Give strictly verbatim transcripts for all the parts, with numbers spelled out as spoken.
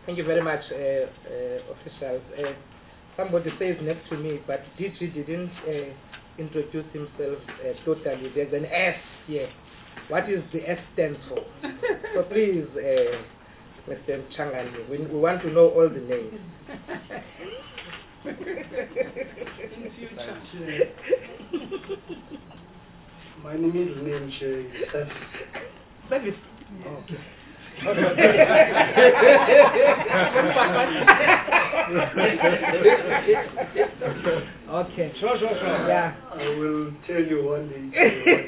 Thank you very much, uh, uh, officials. Uh, somebody says next to me, but D G didn't uh, introduce himself uh, totally. There's an S here. What is the S stands for? So please, uh, Mister Changani, we, we want to know all the names. My name is name Service. Service. Oh. Okay. Sure, sure, sure. Yeah. I will tell you one day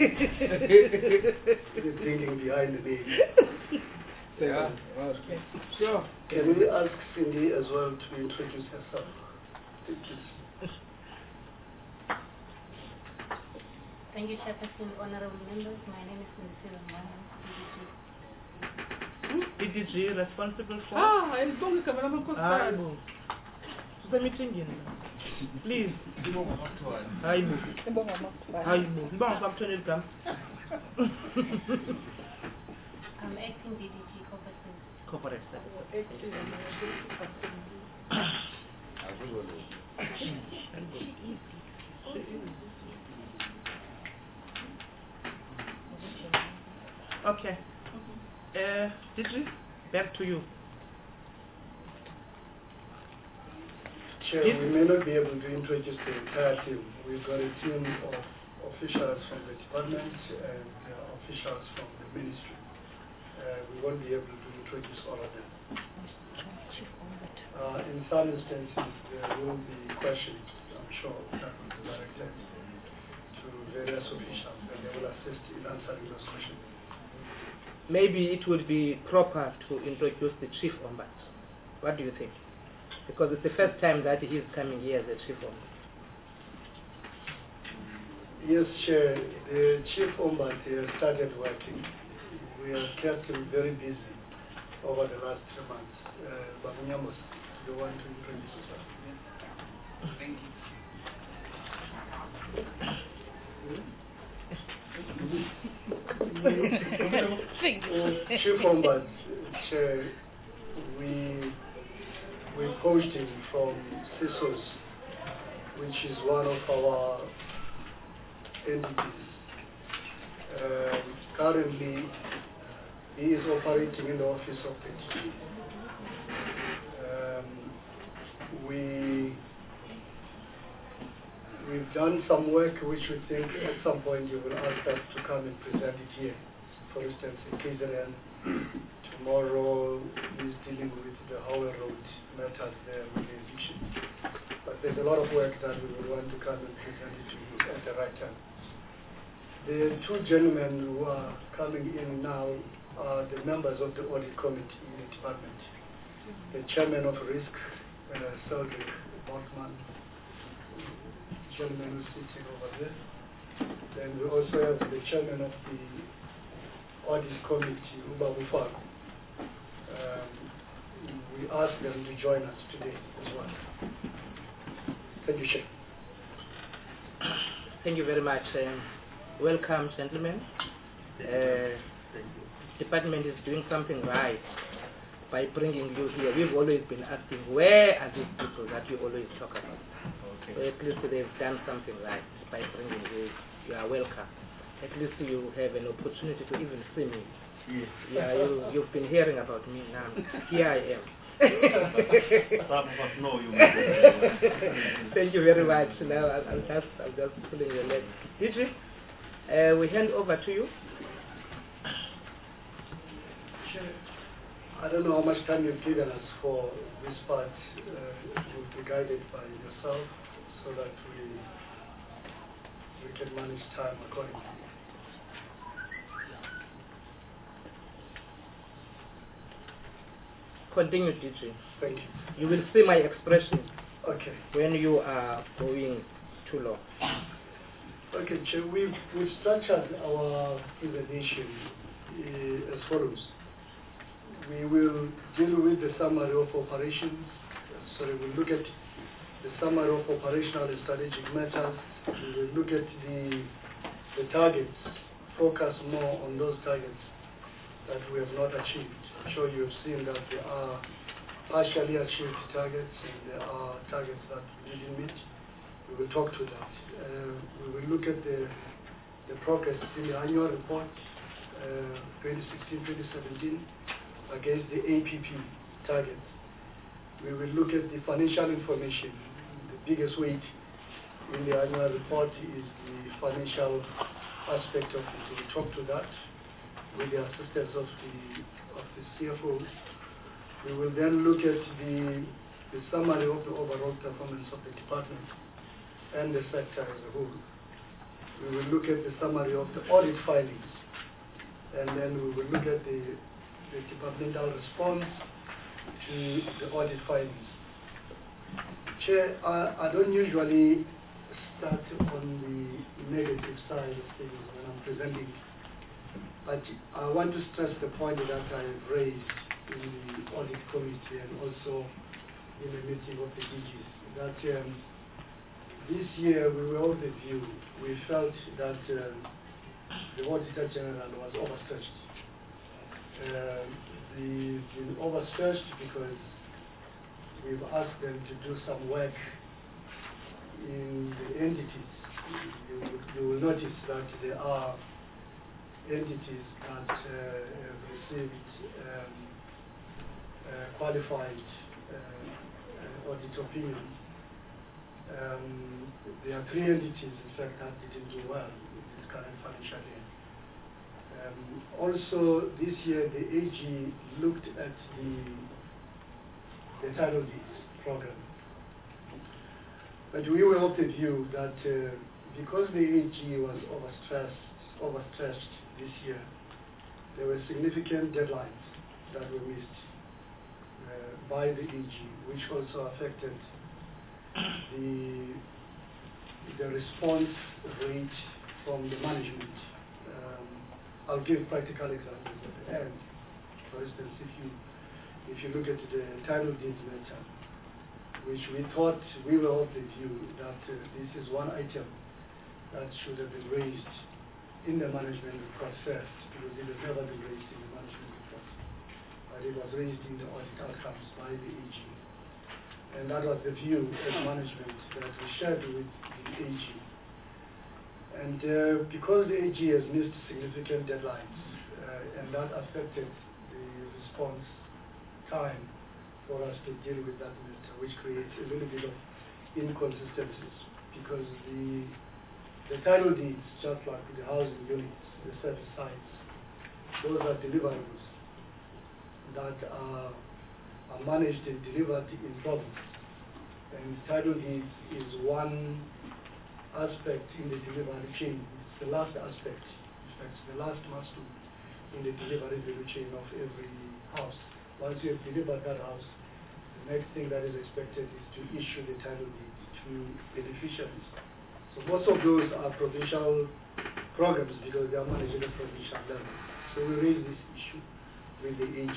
the thinking behind the name. Yeah. Okay. Sure. Can we ask Cindy as well to introduce herself? Thank you. Thank you, Chairperson, honorable members. My name is Nisira Mwana, D D G responsible for? Ah, I'm going to come Ah, the meeting. Please. Hi, Mo. Hi, Mo. Bon, I'm turning it down. I'm acting D D G corporate service. Corporate Okay. Uh, D G, back to you. Chair, we may not be able to introduce the entire team. We've got a team of officials from the department and uh, officials from the ministry. Uh, we won't be able to introduce all of them. Uh, in some instances, there will be questions, I'm sure, that will be directed to various officials, and they will assist in answering those questions. Maybe it would be proper to introduce the Chief Ombudsman. What do you think? Because it's the first time that he is coming here as a Chief Ombudsman. Yes, Chair. The Chief Ombudsman has started working. We have kept him very busy over the last three months. Uh, Babunyamos, do you want to introduce yourself? Thank you. Chief Ombudsman, Chair, we we poached him from C I S O S, which is one of our entities. Um, currently, he is operating in the office of the D G. Um, we we've done some work which we think at some point you will ask us to come and present it here. For instance, in K Z N, tomorrow he's dealing with the Howell Road matters there with the eviction. But there's a lot of work that we will want to come and present it to you at the right time. The two gentlemen who are coming in now are the members of the audit committee in the department. The chairman of risk, uh, Cedric Bortman, gentleman who's sitting over there. Then we also have the chairman of the audit committee, Uba Bufalo. Um, we ask them to join us today as well. Thank you, Chair. Thank you very much. Um, welcome, gentlemen. Uh, department is doing something right by bringing you here. We've always been asking, where are these people that you always talk about? Okay. So at least they've done something right by bringing you. You are welcome. At least you have an opportunity to even see me. Yes. Yeah, you, you've been hearing about me now. Here I am. Some of us know you. Thank you very much. Now I'll, I'll just I'll just pulling your leg. D G, uh, we hand over to you. I don't know how much time you've given us for this part. Uh, will be guided by yourself so that we we can manage time accordingly. Continue, D G. Thank you. You will see my expression. Okay. When you are going too long. Okay, Chair. We've, we've structured our presentation uh, as follows. We will deal with the summary of operations. Sorry, we'll look at the summary of operational and strategic matters. We will look at the, the targets, focus more on those targets that we have not achieved. I'm sure you've seen that there are partially achieved targets and there are targets that we didn't meet. We will talk to that. Uh, we will look at the, the progress in the annual report uh, twenty sixteen twenty seventeen against the A P P targets. We will look at the financial information. The biggest weight in the annual report is the financial aspect of it. We will talk to that with the assistance of the, of the C F O. We will then look at the, the summary of the overall performance of the department and the sector as a whole. We will look at the summary of the audit findings, and then we will look at the, the departmental response to the audit findings. Chair, I, I don't usually start on the negative side of things when I'm presenting, but I want to stress the point that I have raised in the audit committee and also in the meeting of the D Gs, that um, this year we were of the view, we felt that uh, the Auditor General was overstretched. Uh, the, the overstretched because we've asked them to do some work in the entities. You, you will notice that there are entities that uh, have received um, uh, qualified uh, uh, audit opinions. Um, there are three entities, in fact, that didn't do well in this current financial year. Um, also, this year, the A G looked at the, the title deeds program. But we were of the view that uh, because the A G was overstressed, overstretched this year, there were significant deadlines that were missed uh, by the A G, which also affected the, the response rate from the management. Um, I'll give practical examples at the end. For instance, if you, if you look at the title deeds matter, which we thought, we were of the view that uh, this is one item that should have been raised in the management report first, because it has never been raised in the management report. But it was raised in the audit outcomes by the A G. And that was the view as management that we shared with the A G. And uh, because the A G has missed significant deadlines, uh, and that affected the response time for us to deal with that matter, which creates a little bit of inconsistencies, because the the title deeds, just like the housing units, the service sites, those are deliverables that are, are managed and delivered in province. And title deeds is one aspect in the delivery chain. It's the last aspect, in fact, it's the last milestone in the delivery value chain of every house. Once you have delivered that house, the next thing that is expected is to issue the title deed to beneficiaries. So most of those are provincial programs because they are managed at a provincial level. So we raise this issue with the A G.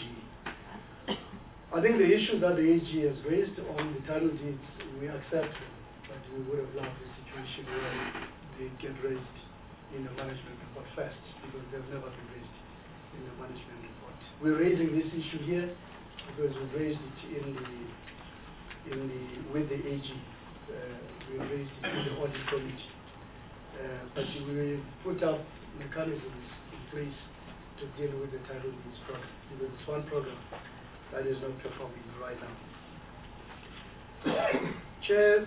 I think the issues that the A G has raised on the title deeds, we accept them, but we would have loved a situation where they get raised in the management report first, because they've never been raised in the management report. We're raising this issue here because we raised it in the in the with the A G. Uh, we raised it in the audit committee, uh, but we put up mechanisms in place to deal with the title deeds program, because it's one program that is not performing right now. Chair,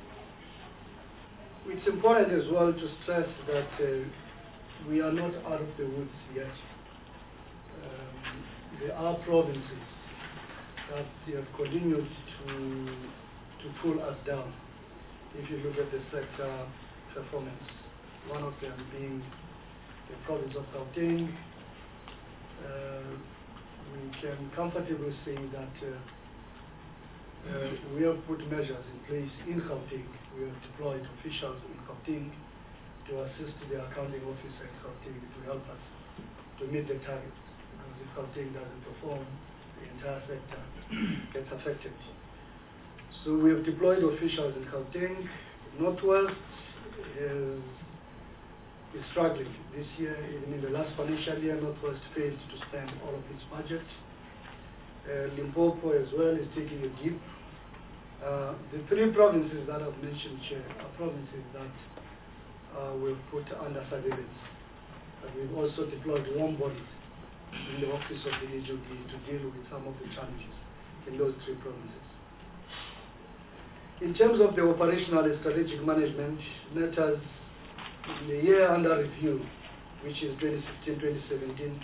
it's important as well to stress that uh, we are not out of the woods yet. Um, there are provinces that they have continued to to pull us down. If you look at the sector performance, one of them being the province of Gauteng, uh, we can comfortably say that uh, uh, we have put measures in place in Gauteng. We have deployed officials in Gauteng to assist the accounting officer in Gauteng to help us to meet the targets. Because if Gauteng doesn't perform, the entire sector gets affected. So we have deployed officials in Gauteng. Northwest is, is struggling this year. Even in the last financial year, Northwest failed to spend all of its budget. Uh, Limpopo as well is taking a dip. Uh, the three provinces that I've mentioned, Chair, are provinces that uh, we've put under surveillance. And we've also deployed warm bodies in the office of the H O D to deal with some of the challenges in those three provinces. In terms of the operational and strategic management matters, in the year under review, which is twenty sixteen twenty seventeen,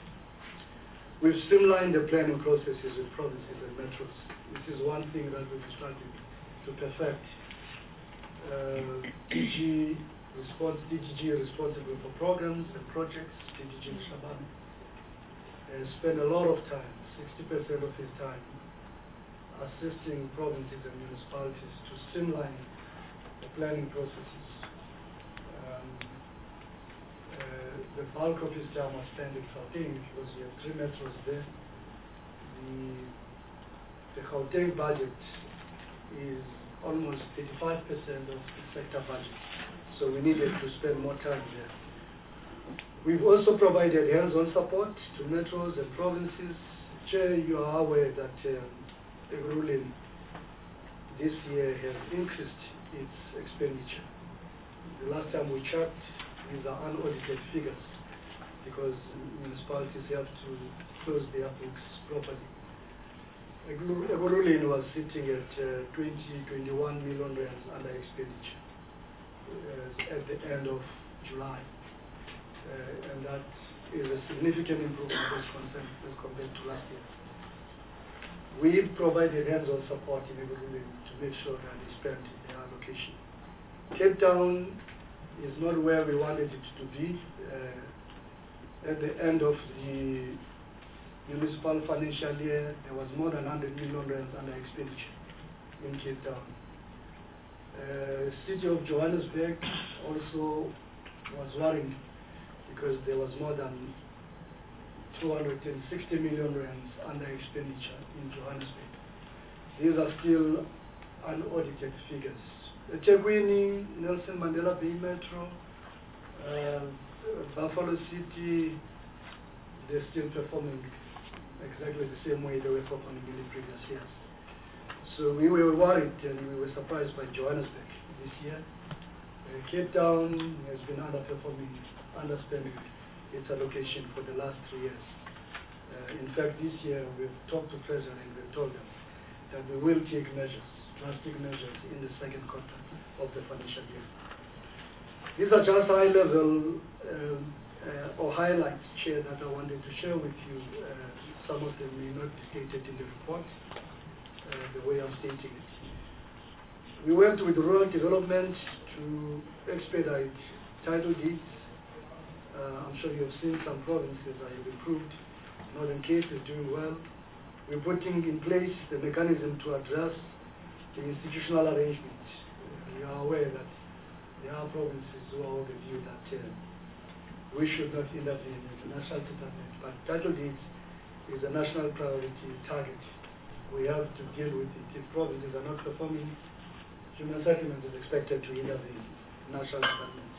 we've streamlined the planning processes with provinces and metros. This is one thing that we've started to perfect. Uh, D G response, D G G responsible for programs and projects, D G G Shabani, uh, spent a lot of time, sixty percent of his time, assisting provinces and municipalities to streamline the planning processes. Um, uh, the bulk of his time was spent in Gauteng because we have three metros there. The, the Gauteng budget is almost eighty-five percent of the sector budget, so we needed to spend more time there. We've also provided hands-on support to metros and provinces. Chair, you are aware that um, the ruling this year has increased its expenditure. The last time we checked, these are unaudited figures because municipalities have to close their books properly. Egurulin was sitting at uh, twenty, twenty-one million rands under expenditure uh, at the end of July. Uh, and that is a significant improvement as compared, as compared to last year. We provided hands-on support in Egurulin to make sure that they spent their allocation. Cape Town is not where we wanted it to be. Uh, at the end of the municipal financial year, there was more than one hundred million rands under expenditure in Cape Town. Uh, City of Johannesburg also was worrying because there was more than two hundred sixty million rands under expenditure in Johannesburg. These are still unaudited figures. eThekwini, Nelson Mandela Bay Metro, uh, Buffalo City, they're still performing exactly the same way they were performing in the previous years. So we were worried and we were surprised by Johannesburg this year. Uh, Cape Town has been underperforming, underspending its allocation for the last three years. Uh, in fact, this year we've talked to President and we've told them that we will take measures, drastic measures in the second quarter of the financial year. These are just high-level um, uh, or highlights, Chair, that I wanted to share with you. Uh, some of them may not be stated in the report, uh, the way I'm stating it. We worked with rural development to expedite title deeds. Uh, I'm sure you've seen some provinces that have improved. Northern Cape is doing well. We're putting in place the mechanism to address the institutional arrangement. Uh, you are aware that there are provinces who are of the view that uh, we should not intervene in the national settlement, but title deeds is a national priority target. We have to deal with it. If provinces are not performing, human settlement is expected to intervene in national settlements.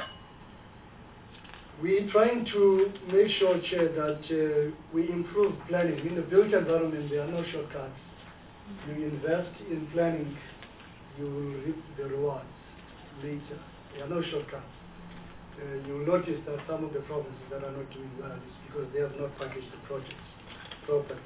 We're trying to make sure, Chair, that uh, we improve planning. In the built environment, there are no shortcuts. You invest in planning, you will reap the rewards later. There are no shortcuts. Uh, you will notice that some of the provinces that are not doing well is because they have not packaged the projects properly.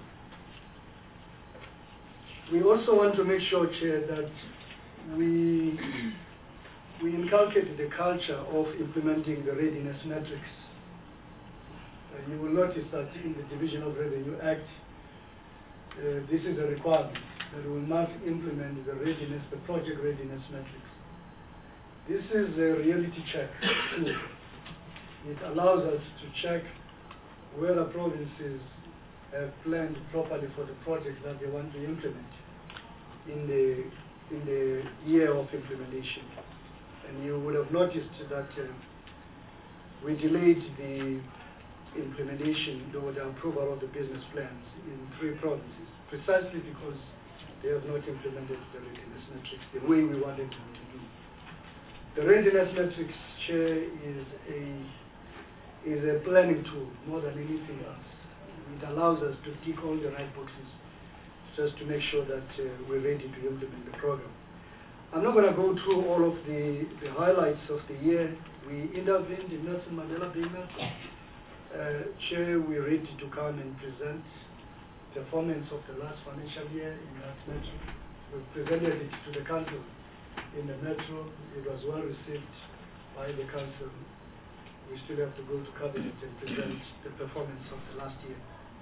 We also want to make sure, Chair, that we we inculcate the culture of implementing the readiness metrics. Uh, you will notice that in the Division of Revenue Act, uh, this is a requirement that we must implement the readiness, the project readiness metrics. This is a reality check tool. It allows us to check whether provinces have planned properly for the projects that they want to implement in the in the year of implementation. And you would have noticed that uh, we delayed the implementation or the approval of the business plans in three provinces, precisely because they have not implemented the readiness metrics the way we wanted them to do. The readiness metrics, Chair, is a is a planning tool more than anything else. It allows us to tick all the right boxes just to make sure that uh, we're ready to implement the program. I'm not going to go through all of the, the highlights of the year. We intervened in Nelson Mandela Bay Melbourne. Uh, Chair, we're ready to come and present performance of the last financial year in that metro. We presented it to the council in the metro. It was well received by the council. We still have to go to cabinet and present the performance of the last year.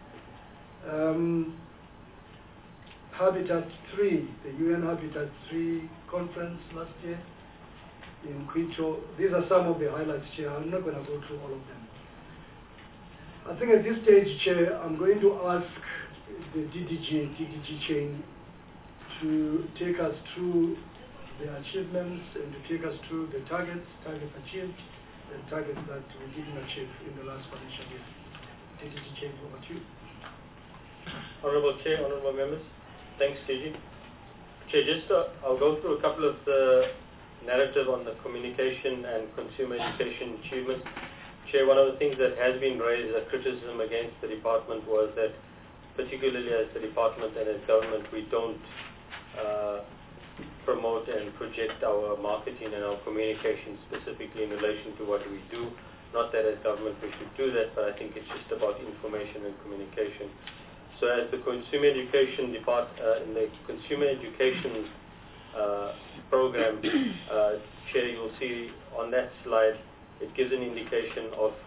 Um, Habitat three, the U N Habitat three conference last year in Quito. These are some of the highlights, Chair. I'm not going to go through all of them. I think at this stage, Chair, I'm going to ask the D D G and D D G chain to take us through the achievements and to take us through the targets, targets achieved, and targets that we didn't achieve in the last financial year. D D G chain, over to you. Honorable Chair, honorable members. Thanks, T G. Chair, just uh, I'll go through a couple of the narrative on the communication and consumer education achievements. Chair, one of the things that has been raised as a criticism against the department was that, particularly as the department and as government, we don't uh, promote and project our marketing and our communication specifically in relation to what we do. Not that as government we should do that, but I think it's just about information and communication. So as the consumer education depart, uh, in the consumer education uh, program, uh, Chair, you'll see on that slide, it gives an indication of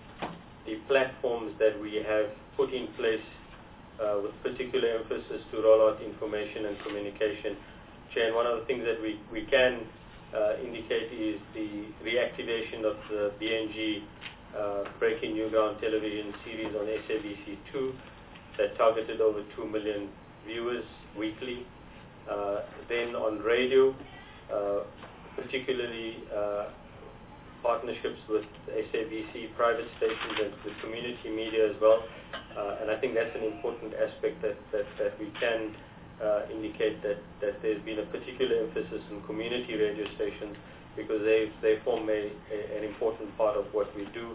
the platforms that we have put in place uh, with particular emphasis to roll out information and communication. Chair, and one of the things that we, we can uh, indicate is the reactivation of the B N G uh, Breaking New Ground television series on S A B C two. That targeted over two million viewers weekly. Uh, then on radio, uh, particularly uh, partnerships with S A B C, private stations, and the community media as well. Uh, and I think that's an important aspect that, that, that we can uh, indicate that, that there's been a particular emphasis on community radio stations because they, they form a, a, an important part of what we do.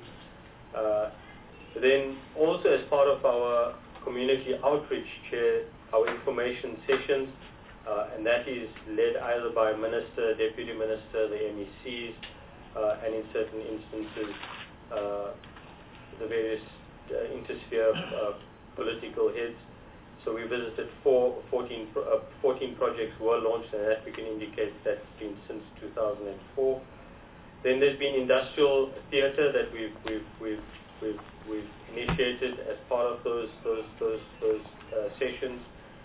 Uh, then also as part of our community outreach, Chair, our information sessions, uh, and that is led either by Minister, Deputy Minister, the M E Cs, uh, and in certain instances, uh, the various uh, intersphere uh, political heads. So we visited four, fourteen, uh, fourteen projects were launched, and that we can indicate that's been since two thousand four. Then there's been industrial theatre that we've, we've, we've We've, we've initiated as part of those those those, those uh, sessions.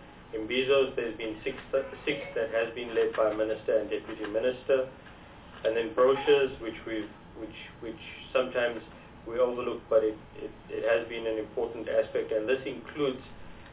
In Bezos, there's been six, six that has been led by Minister and Deputy Minister, and then brochures, which we've which which sometimes we overlook, but it, it, it has been an important aspect, and this includes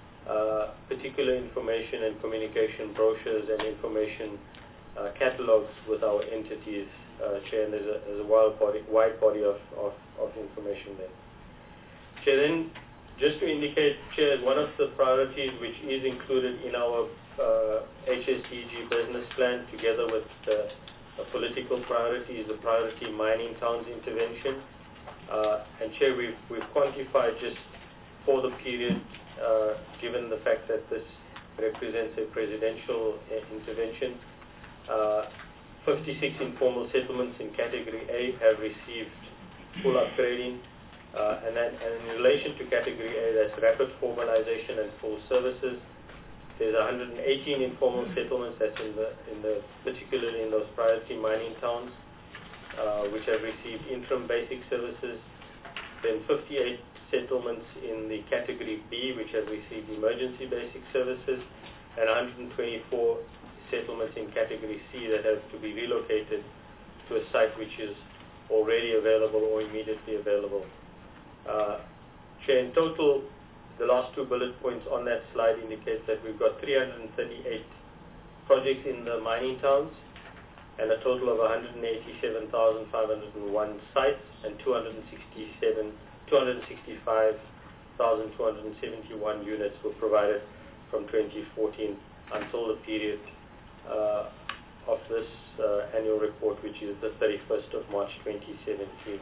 uh, particular information and communication brochures and information uh, catalogs with our entities. Uh, Chair, and there's a, there's a wide body, wide body of, of, of information there. Chair, then just to indicate, Chair, one of the priorities which is included in our uh, H S D G business plan together with the, the political priority is the priority mining towns intervention. Uh, and Chair, we've, we've quantified just for the period, uh, given the fact that this represents a presidential uh, intervention, uh, fifty-six informal settlements in Category A have received full upgrading, uh, and, that, and in relation to Category A, that's rapid formalization and full services. There's one hundred eighteen informal settlements that's in the, in the particularly in those priority mining towns, uh, which have received interim basic services. Then fifty-eight settlements in the Category B, which have received emergency basic services, and one hundred twenty-four settlements in Category C that have to be relocated to a site which is already available or immediately available. Uh, Chair, in total, the last two bullet points on that slide indicate that we've got three hundred thirty-eight projects in the mining towns and a total of one hundred eighty-seven thousand five hundred one sites and two hundred sixty-seven, two hundred sixty-five thousand two hundred seventy-one units were provided from twenty fourteen until the period Uh, of this uh, annual report, which is the thirty-first of March twenty seventeen.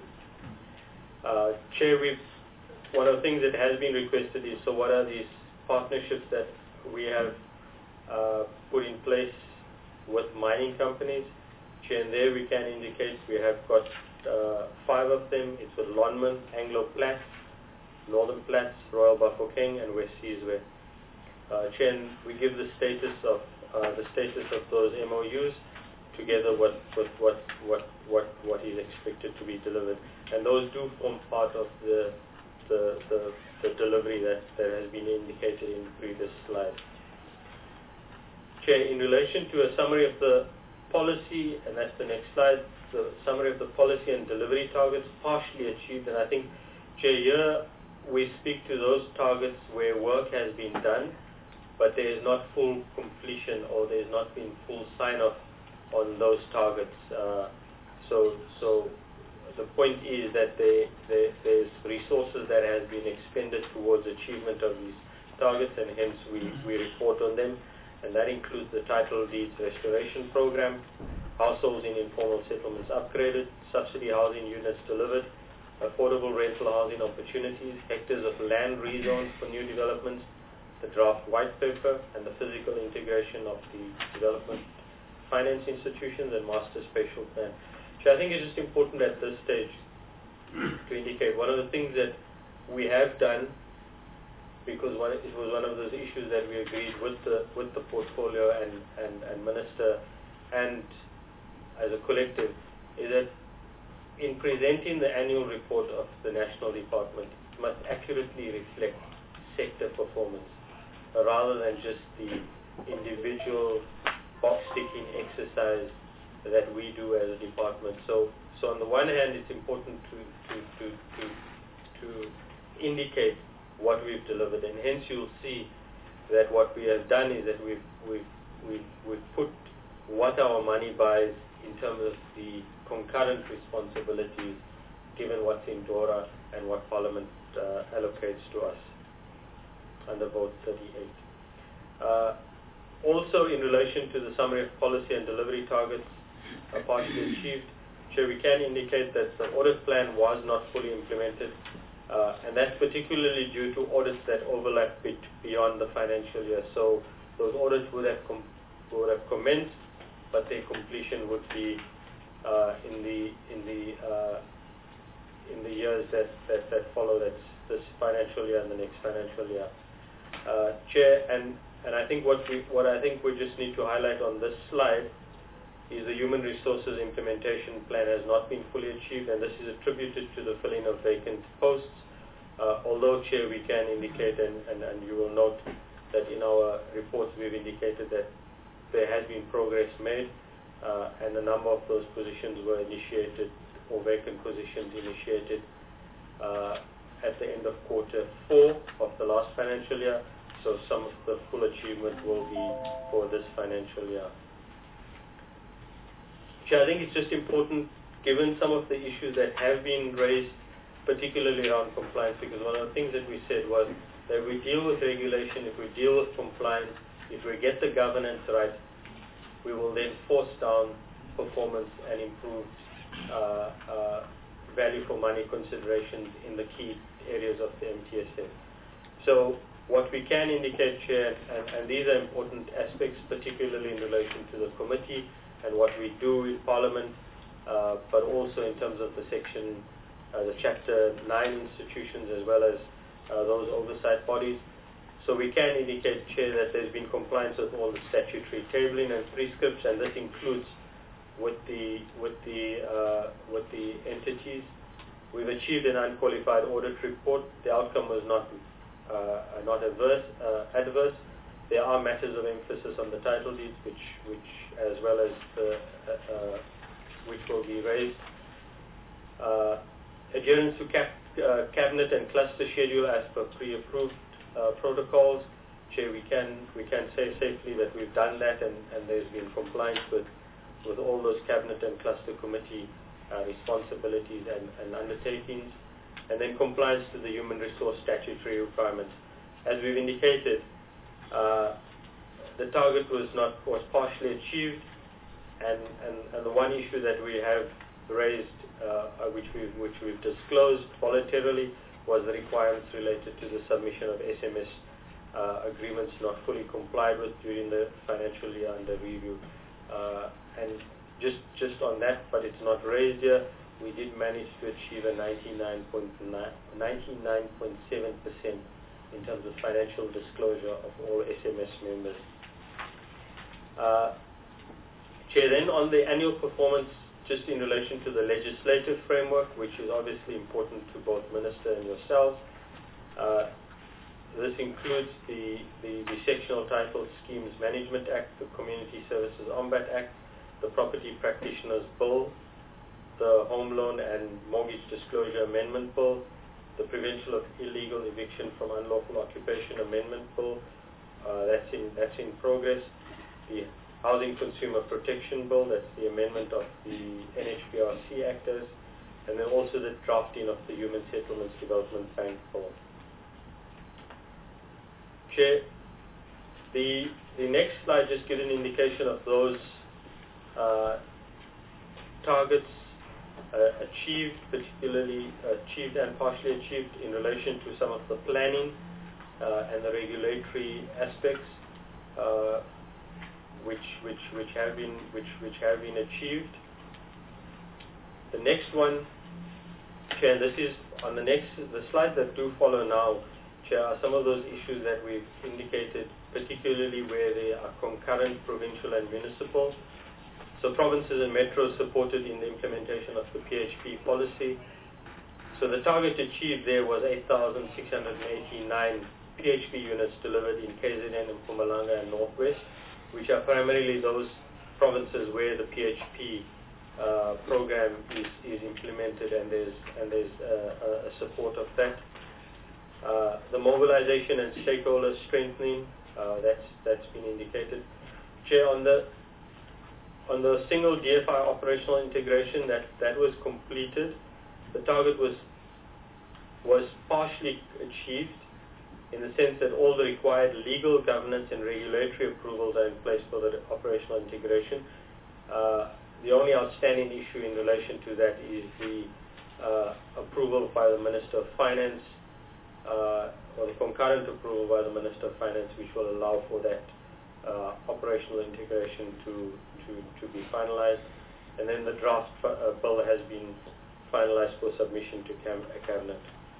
Uh, Chair, we've, one of the things that has been requested is, so what are these partnerships that we have uh, put in place with mining companies. Chair, and there we can indicate we have got uh, five of them. It's with Lonmin, Anglo Plat, Northern Platts, Royal Bafokeng, and West Seasway. Uh, Chair, and we give the status of uh, the status of those M O Us together with, with what what what what is expected to be delivered, and those do form part of the the the, the delivery that, that has been indicated in the previous slide. Chair, in relation to a summary of the policy, and that's the next slide, the summary of the policy and delivery targets partially achieved, and I think, Chair, here we speak to those targets where work has been done, but there is not full completion or there has not been full sign-off on those targets. Uh, so, so the point is that there, there, there's resources that has been expended towards achievement of these targets, and hence we, we report on them. And that includes the title deeds restoration program, households in informal settlements upgraded, subsidy housing units delivered, affordable rental housing opportunities, hectares of land rezoned for new developments, the draft white paper, and the physical integration of the development finance institutions and master spatial plan. So I think it's just important at this stage to indicate one of the things that we have done, because one, it was one of those issues that we agreed with the with the portfolio and, and, and minister and as a collective, is that in presenting the annual report of the National Department, it must accurately reflect sector performance uh, rather than just the individual box-ticking exercise that we do as a department. So, so on the one hand, it's important to to to to, to indicate what we've delivered, and hence you'll see that what we have done is that we've we've we've, we've put what our money buys in terms of the concurrent responsibilities, given what's in DORA and what Parliament uh, allocates to us under Vote thirty-eight. Uh, also, in relation to the summary of policy and delivery targets uh, partially achieved, Chair, we can indicate that the audit plan was not fully implemented. Uh, and that's particularly due to audits that overlap bit beyond the financial year. So those audits would have com would have commenced, but their completion would be uh, in the in the uh, in the years that, that, that follow. That's this financial year and the next financial year. Uh, Chair, and and I think what we what I think we just need to highlight on this slide is the human resources implementation plan has not been fully achieved, and this is attributed to the filling of vacant posts. Uh, although, Chair, we can indicate, and, and, and you will note that in our reports we've indicated that there has been progress made, uh, and a number of those positions were initiated, or vacant positions initiated uh, at the end of quarter four of the last financial year. So some of the full achievement will be for this financial year. Chair, I think it's just important, given some of the issues that have been raised, particularly around compliance, because one of the things that we said was that we deal with regulation, if we deal with compliance, if we get the governance right, we will then force down performance and improve uh, uh, value for money considerations in the key areas of the M T S M. So what we can indicate, Chair, and, and these are important aspects, particularly in relation to the committee and what we do in Parliament, uh, but also in terms of the section, uh, the Chapter nine institutions, as well as uh, those oversight bodies. So we can indicate, Chair, that there's been compliance with all the statutory tabling and prescripts, and this includes with the with the uh, with the entities. We've achieved an unqualified audit report. The outcome was not uh, not adverse. Uh, adverse. There are matters of emphasis on the title deeds, which which as well as the, uh, uh, which will be raised. Uh, adherence to cap, uh, cabinet and cluster schedule as per pre-approved uh, protocols. Chair, we can we can say safely that we've done that, and, and there's been compliance with with all those cabinet and cluster committee uh, responsibilities and, and undertakings, and then compliance to the human resource statutory requirements. As we've indicated, uh, the target was not was partially achieved, and, and, and the one issue that we have raised, uh, which we've which we've disclosed voluntarily, was the requirements related to the submission of S M S uh, agreements not fully complied with during the financial year under review. Uh, and just just on that, but it's not raised here, we did manage to achieve a ninety-nine point seven percent in terms of financial disclosure of all S M S members. Uh, Chair, then on the annual performance, just in relation to the legislative framework, which is obviously important to both Minister and yourselves, uh, this includes the, the, the Sectional Title Schemes Management Act, the Community Services Ombat Act, the Property Practitioners Bill, the Home Loan and Mortgage Disclosure Amendment Bill, the Prevention of Illegal Eviction from Unlawful Occupation Amendment Bill, uh, that's in that's in progress. The Housing Consumer Protection Bill, that's the amendment of the N H B R C Actors, and then also the drafting of the Human Settlements Development Bank Bill. Chair, the the next slide just gives an indication of those uh, targets uh, achieved, particularly achieved and partially achieved in relation to some of the planning uh, and the regulatory aspects, uh, which which which have been which which have been achieved. The next one, Chair, this is on the next the slides that do follow now, Chair, are some of those issues that we've indicated, particularly where there are concurrent provincial and municipal. So provinces and metros supported in the implementation of the P H P policy. So the target achieved there was eight thousand six hundred eighty-nine P H P units delivered in K Z N and Mpumalanga and Northwest, which are primarily those provinces where the P H P uh, program is, is implemented, and there's and there's uh, a support of that. Uh, the mobilization and stakeholder strengthening, uh, that's that's been indicated. Chair, on the on the single D F I operational integration, that that was completed. The target was was partially achieved in the sense that all the required legal, governance, and regulatory approvals are in place for the operational integration. Uh, the only outstanding issue in relation to that is the uh, approval by the Minister of Finance, uh, or the concurrent approval by the Minister of Finance, which will allow for that uh, operational integration to, to, to be finalized. And then the draft uh, bill has been finalized for submission to cam Cabinet.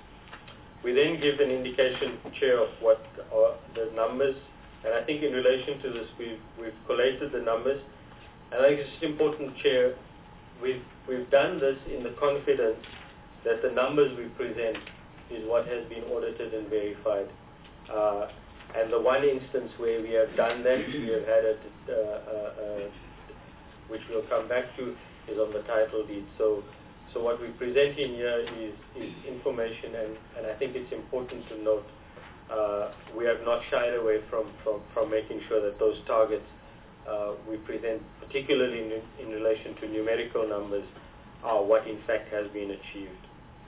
We then give an indication, Chair, of what are the numbers, and I think in relation to this, we've, we've collated the numbers, and I think it's important, Chair, we've, we've done this in the confidence that the numbers we present is what has been audited and verified. Uh, and the one instance where we have done that, we have had a, uh, uh, uh, which we'll come back to, is on the title deed. So, so what we're presenting here is, is information, and, and I think it's important to note uh, we have not shied away from, from, from making sure that those targets uh, we present, particularly in, in relation to numerical numbers, are what in fact has been achieved.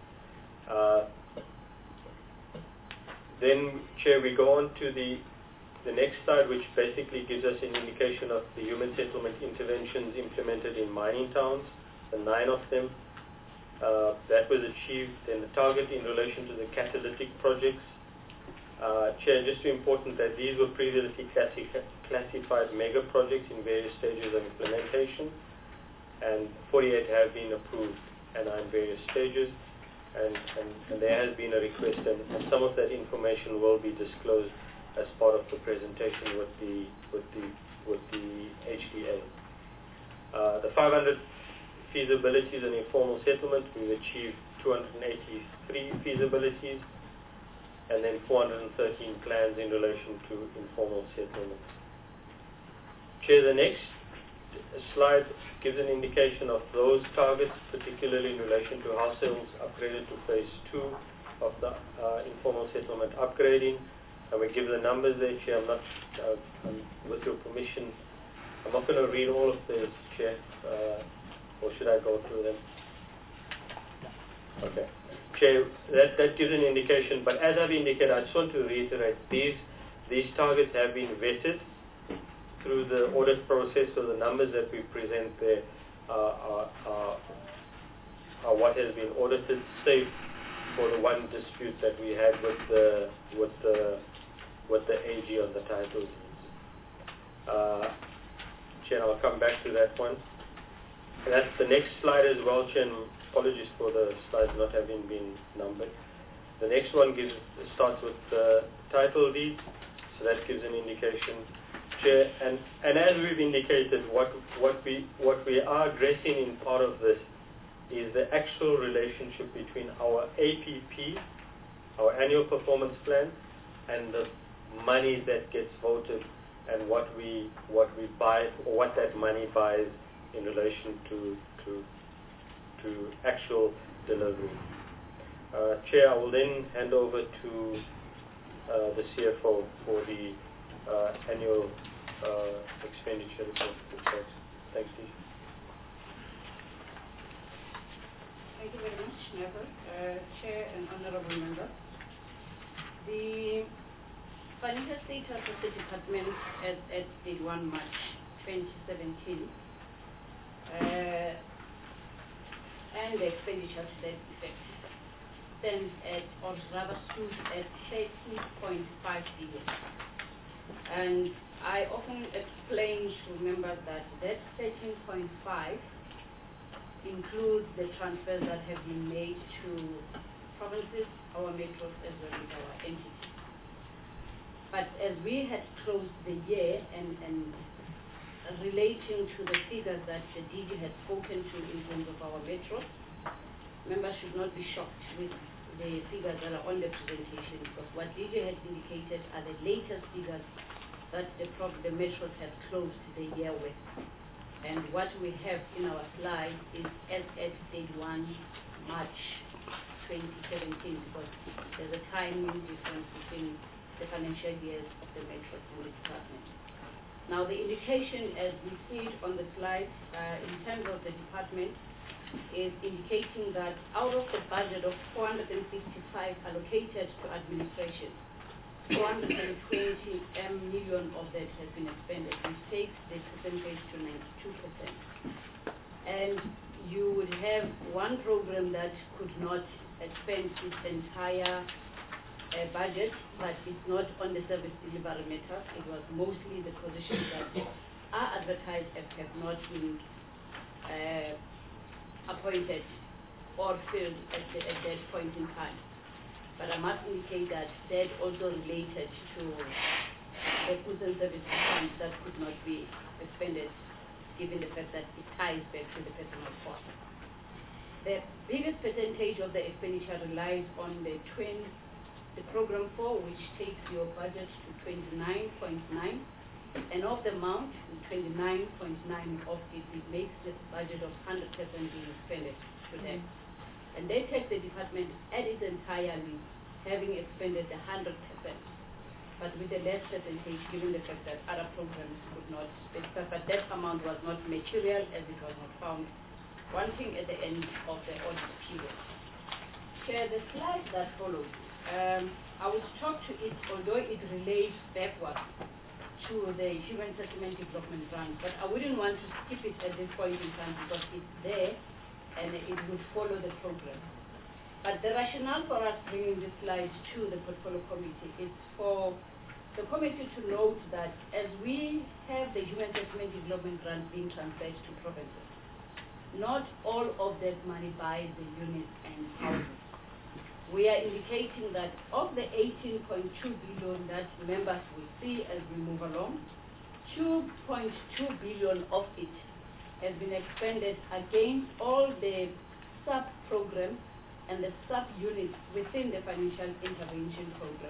Uh, then, Chair, we go on to the, the next slide, which basically gives us an indication of the human settlement interventions implemented in mining towns, the nine of them. Uh, that was achieved. Then the target in relation to the catalytic projects. Uh, Chair, just too important that these were previously classi classified mega projects in various stages of implementation, and forty-eight have been approved and are in various stages. And, and, and there has been a request, and, and some of that information will be disclosed as part of the presentation with the with the with the H D A. Uh, the five hundred feasibilities and informal settlement, we've achieved two hundred eighty-three feasibilities, and then four hundred thirteen plans in relation to informal settlements. Chair, the next slide gives an indication of those targets, particularly in relation to households upgraded to phase two of the uh, informal settlement upgrading. And we give the numbers there, Chair. I'm not, uh, um, with your permission, I'm not going to read all of those, Chair, uh, or should I go through them? Okay. Chair, that, that gives an indication, but as I've indicated, I just want to reiterate, these, these targets have been vetted through the audit process, so the numbers that we present there uh, are, are, are what has been audited, save for the one dispute that we had with the with the with the A G on the title deeds. Uh, Chair, I'll come back to that one. And that's the next slide as well, Chair, and apologies for the slides not having been numbered. The next one gives starts with the title deed, so that gives an indication. Chair, and, and as we've indicated, what what we what we are addressing in part of this is the actual relationship between our A P P, our annual performance plan, and the money that gets voted, and what we what we buy, or what that money buys in relation to to to actual delivery. Uh, Chair, I will then hand over to uh, the C F O for the uh, annual uh, expenditure report. Thanks, Steve. Thank you very much, Never, uh, Chair and Honorable Members. The financial status of the department as at thirty-first March twenty seventeen uh, and the expenditure to that effect stands at, or rather stood at thirty point five billion. And I often explain to members that that thirteen point five includes the transfers that have been made to provinces, our metros, as well as our entities. But as we had closed the year and, and relating to the figures that the D G had spoken to in terms of our metros, members should not be shocked with the figures that are on the presentation, because what D G has indicated are the latest figures that the, the metros have closed the year with. And what we have in our slide is as at thirty-first March twenty seventeen, because there's a timing difference between the financial years of the metros and the department. Now, the indication, as we see it on the slide, uh, in terms of the department, is indicating that out of the budget of four hundred fifty-five allocated to administration, four hundred twenty million of that has been expended, which takes the percentage to ninety-two percent. And you would have one program that could not expend its entire uh, budget, but it's not on the service delivery matter. It was mostly the positions that are advertised and have not been uh, appointed or filled at, the, at that point in time. But I must indicate that that also related to the goods and services fund that could not be expended, given the fact that it ties back to the personal cost. The biggest percentage of the expenditure relies on the twin, the program four, which takes your budget to twenty-nine point nine, and of the amount, twenty-nine point nine of it, it makes the budget of one hundred percent being expended to that. And they take the department at its entirely, having expended the one hundred percent, but with a less percentage, given the fact that other programs could not, but that amount was not material as it was not found wanting at the end of the audit period. Chair, the slide that follows, um, I will talk to it, although it relates backwards to the Human Settlement Development Grant, but I wouldn't want to skip it at this point in time because it's there and it would follow the program. But the rationale for us bringing this slide to the Portfolio Committee is for the committee to note that as we have the Human Settlement Development Grant being transferred to provinces, not all of that money buys the units and houses. We are indicating that of the eighteen point two billion that members will see as we move along, two point two billion of it has been expended against all the sub-programs and the sub-units within the financial intervention program.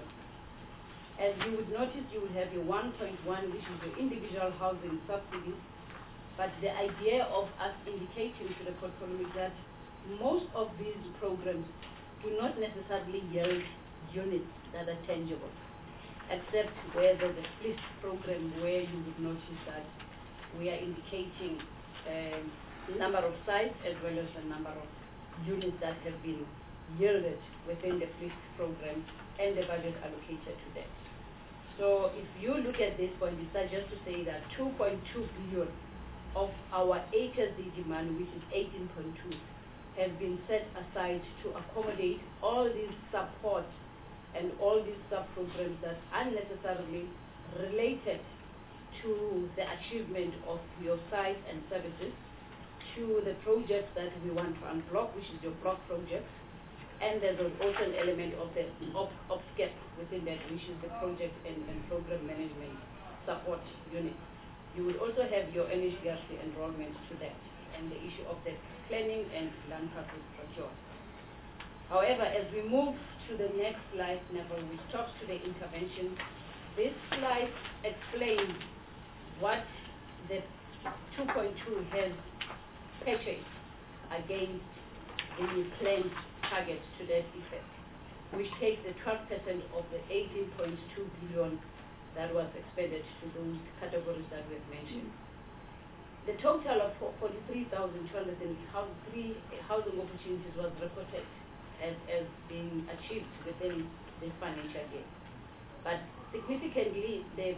As you would notice, you will have your one point one, which is the individual housing subsidies, but the idea of us indicating to the portfolio is that most of these programs do not necessarily yield units that are tangible, except where there's a split program where you would notice that we are indicating um, number of sites as well as the number of units that have been yielded within the split program and the budget allocated to them. So if you look at this point, it's just to say that two point two billion of our H S D demand, which is eighteen point two, has been set aside to accommodate all these support and all these sub-programs that are necessarily related to the achievement of your sites and services, to the projects that we want to unblock, which is your block projects, and there's also an element of the op, OPSCAP within that, which is the project and, and program management support unit. You would also have your N H B R C enrollment to that, and the issue of the planning and land purpose procure. However, as we move to the next slide, Neville, which talks to the intervention, this slide explains what the two point two has purchased against the planned target to that effect, which takes the twelve percent of the eighteen point two billion that was expended to those categories that we have mentioned. The total of forty-three thousand two hundred three housing opportunities was reported as, as being achieved within this financial year. But significantly, the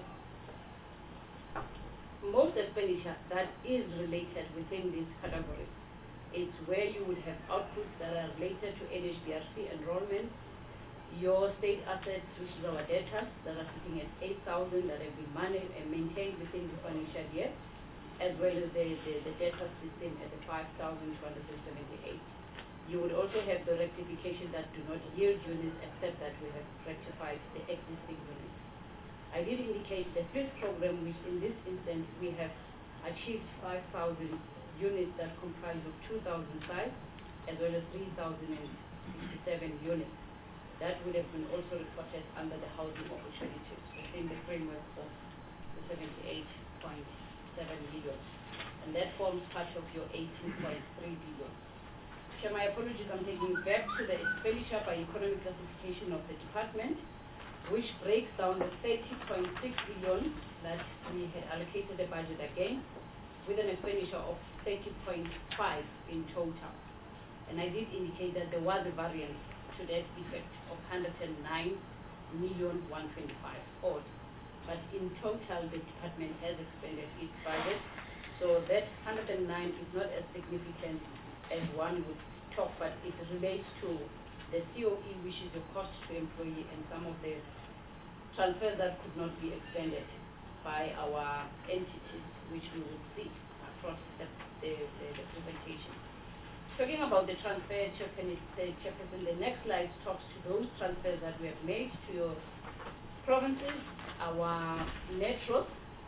most expenditure that is related within these categories, it's where you would have outputs that are related to N H B R C enrollment, your state assets, which is our data, that are sitting at eight thousand that have been managed and maintained within the financial year, as well as the, the, the data system at the five thousand two hundred seventy-eight. You would also have the rectification that do not yield units, except that we have rectified the existing units. I did indicate the fifth program, which in this instance we have achieved five thousand units that comprise of two thousand sites, as well as three thousand fifty-seven units. That would have been also reported under the housing opportunities within the framework of the seventy-eight point seven billion. And that forms part of your eighteen point three billion. Chair, my apologies, I'm taking you back to the expenditure by economic classification of the department, which breaks down the thirty point six billion that we had allocated the budget again, with an expenditure of thirty point five in total. And I did indicate that there was a variance to that effect of one hundred nine million one hundred twenty-five odd. But in total, the department has expended its budget. So that one hundred nine is not as significant as one would talk, but it relates to the C O E, which is the cost to employee, and some of the transfers that could not be expended by our entities, which we will see across the, the, the, the presentation. Talking about the transfer, Chairperson, the next slide talks to those transfers that we have made to your provinces, our metros.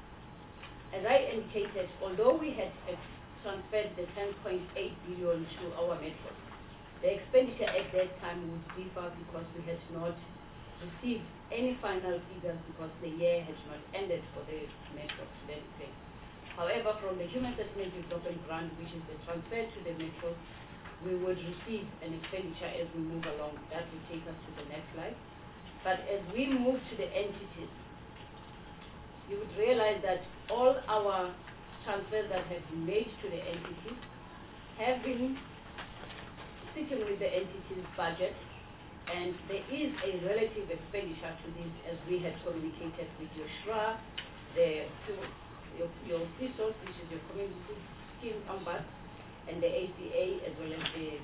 As I indicated, although we had transferred the ten point eight billion to our metros, the expenditure at that time would differ because we had not received any final figures because the year had not ended for the metros to that effect. However, from the Human Settlement Development Grant, which is the transfer to the metros, we would receive an expenditure as we move along. That will take us to the next slide. But as we move to the entities, you would realize that all our transfers that have been made to the entities have been sitting with the entities' budget, and there is a relative expenditure to this, as we had communicated with your S R A, the, your, your C S O S, which is your Community Scheme Ombuds, and the A C A, as well as the,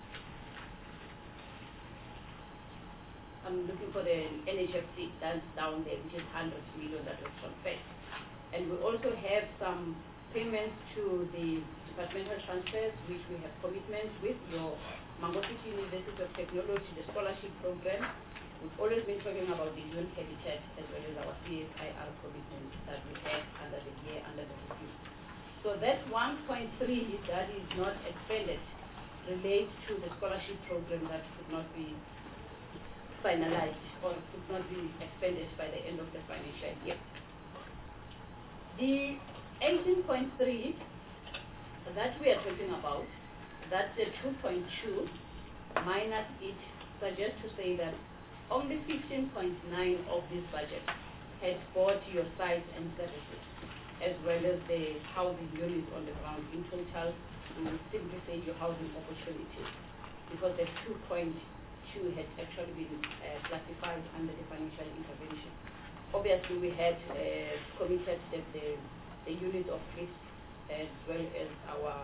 I'm looking for the N H F C, that's down there, which is one hundred million that was transferred. And we also have some payments to the departmental transfers, which we have commitments with your Mango City University of Technology, the scholarship program. We've always been talking about the U N Habitat, as well as our C S I R commitments that we have under the year, under the review. So that one point three that is not expended relates to the scholarship program that could not be finalized or could not be expended by the end of the financial year. The eighteen point three that we are talking about, that's the two point two minus it, suggests to say that only fifteen point nine of this budget has bought your sites and services, as well as the housing units on the ground. In total, we will simply say your housing opportunities, because the two point two had actually been uh, classified under the financial intervention. Obviously, we had uh, committed the, the, the unit of risk, as well as our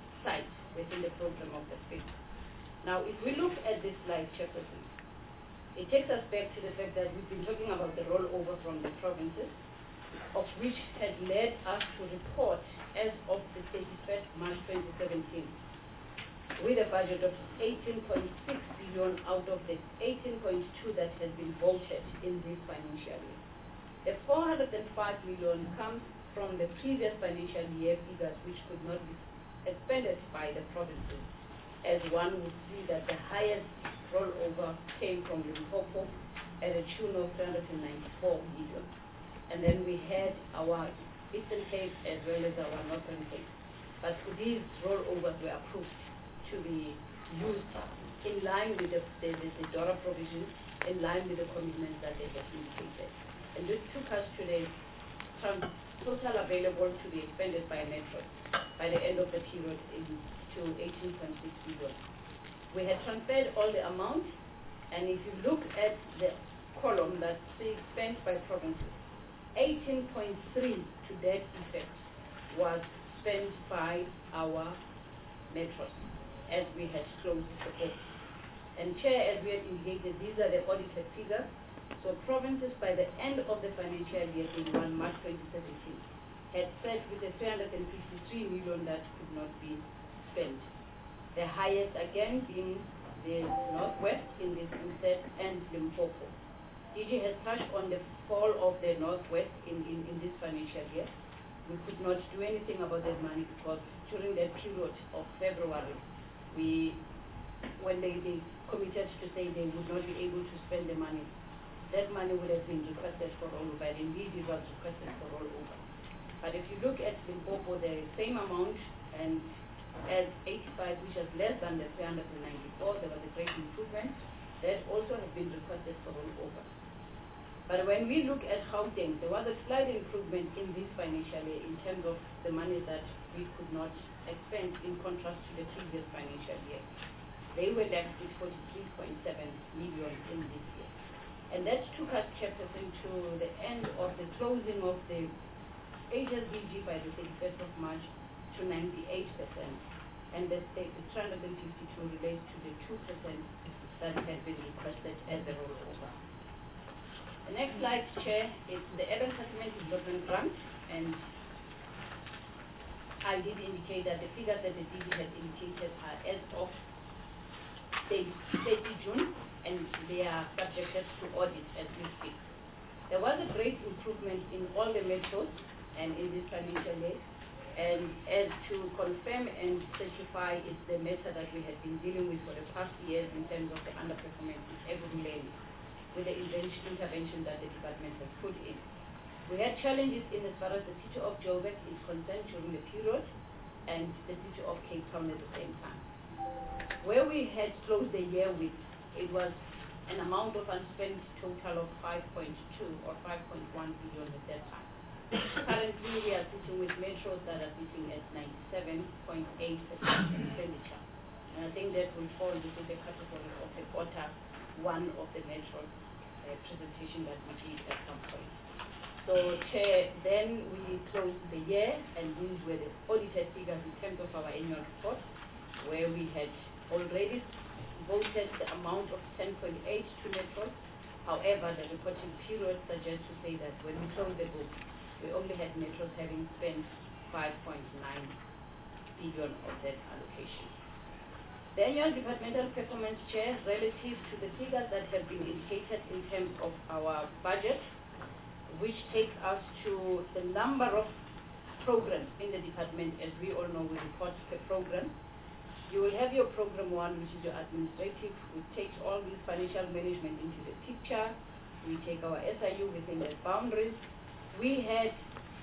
sites within the program of the space. Now, if we look at this slide, Chairperson, It takes us back to the fact that we've been talking about the rollover from the provinces, of which had led us to report as of the thirty-first March twenty seventeen, with a budget of eighteen point six billion out of the eighteen point two that has been voted in this financial year. The four hundred five million comes from the previous financial year figures, which could not be expended by the provinces, as one would see that the highest rollover came from Limpopo at a tune of three hundred ninety-four million. And then we had our Eastern Cape as well as our Northern Cape. But these rollovers were approved to be used in line with the, the, the, the DORA provisions, in line with the commitments that they have indicated. And this took us to the total available to be expended by Metro by the end of the period in, to eighteen point six billion. We had transferred all the amounts, and if you look at the column that says spent by provinces, eighteen point three to that effect was spent by our metros as we had closed the book. And Chair, as we had indicated, these are the audited figures. So provinces by the end of the financial year, thirty-first March twenty seventeen, had set with the three hundred fifty-three million that could not be spent. The highest again being the Northwest in this instance and Limpopo. D G has touched on the fall of the Northwest in, in, in this financial year. We could not do anything about that money because during that period of February, we, when they, they committed to say they would not be able to spend the money, that money would have been requested for rollover, and indeed it was requested for rollover. But if you look at Limpopo, the same amount, and as eighty-five, which is less than the three hundred ninety-four, there was a great improvement. That also has been requested for rollover. But when we look at Gauteng, there was a slight improvement in this financial year in terms of the money that we could not expend in contrast to the previous financial year. They were left with forty-three point seven million in this year. And that took us, Chairperson, to the end of the closing of the H S B G by the thirty-first of March to ninety-eight percent. And the, the three hundred fifty-two relates to the two percent that had been requested as a rollover. The next slide, Chair, is the Urban Settlement Development Grant, and I did indicate that the figures that the D G has indicated are as of thirty June, and they are subjected to audit as we speak. There was a great improvement in all the metros and in this financial year, and as to confirm and certify is the matter that we have been dealing with for the past years in terms of the underperformance is Ekurhuleni, with the intervention that the department has put in. We had challenges in as far as the city of Joburg is concerned during the period, and the city of Cape Town at the same time. Where we had closed the year with, it was an amount of unspent total of five point two or five point one billion at that time. Currently, we are sitting with metros that are sitting at ninety-seven point eight percent expenditure. And I think that will fall within the category of the quarter one of the metro uh, presentation that we did at some point. So, Chair, then we closed the year, and these were the audited figures in terms of our annual report, where we had already voted the amount of ten point eight to metros. However, the reporting period suggests to say that when we closed the book, we only had metros having spent five point nine billion of that allocation. The annual departmental performance, Chair, relative to the figures that have been indicated in terms of our budget, which takes us to the number of programs in the department. As we all know, we report per program. You will have your program one, which is your administrative. We take all this financial management into the picture. We take our S I U within the boundaries. We had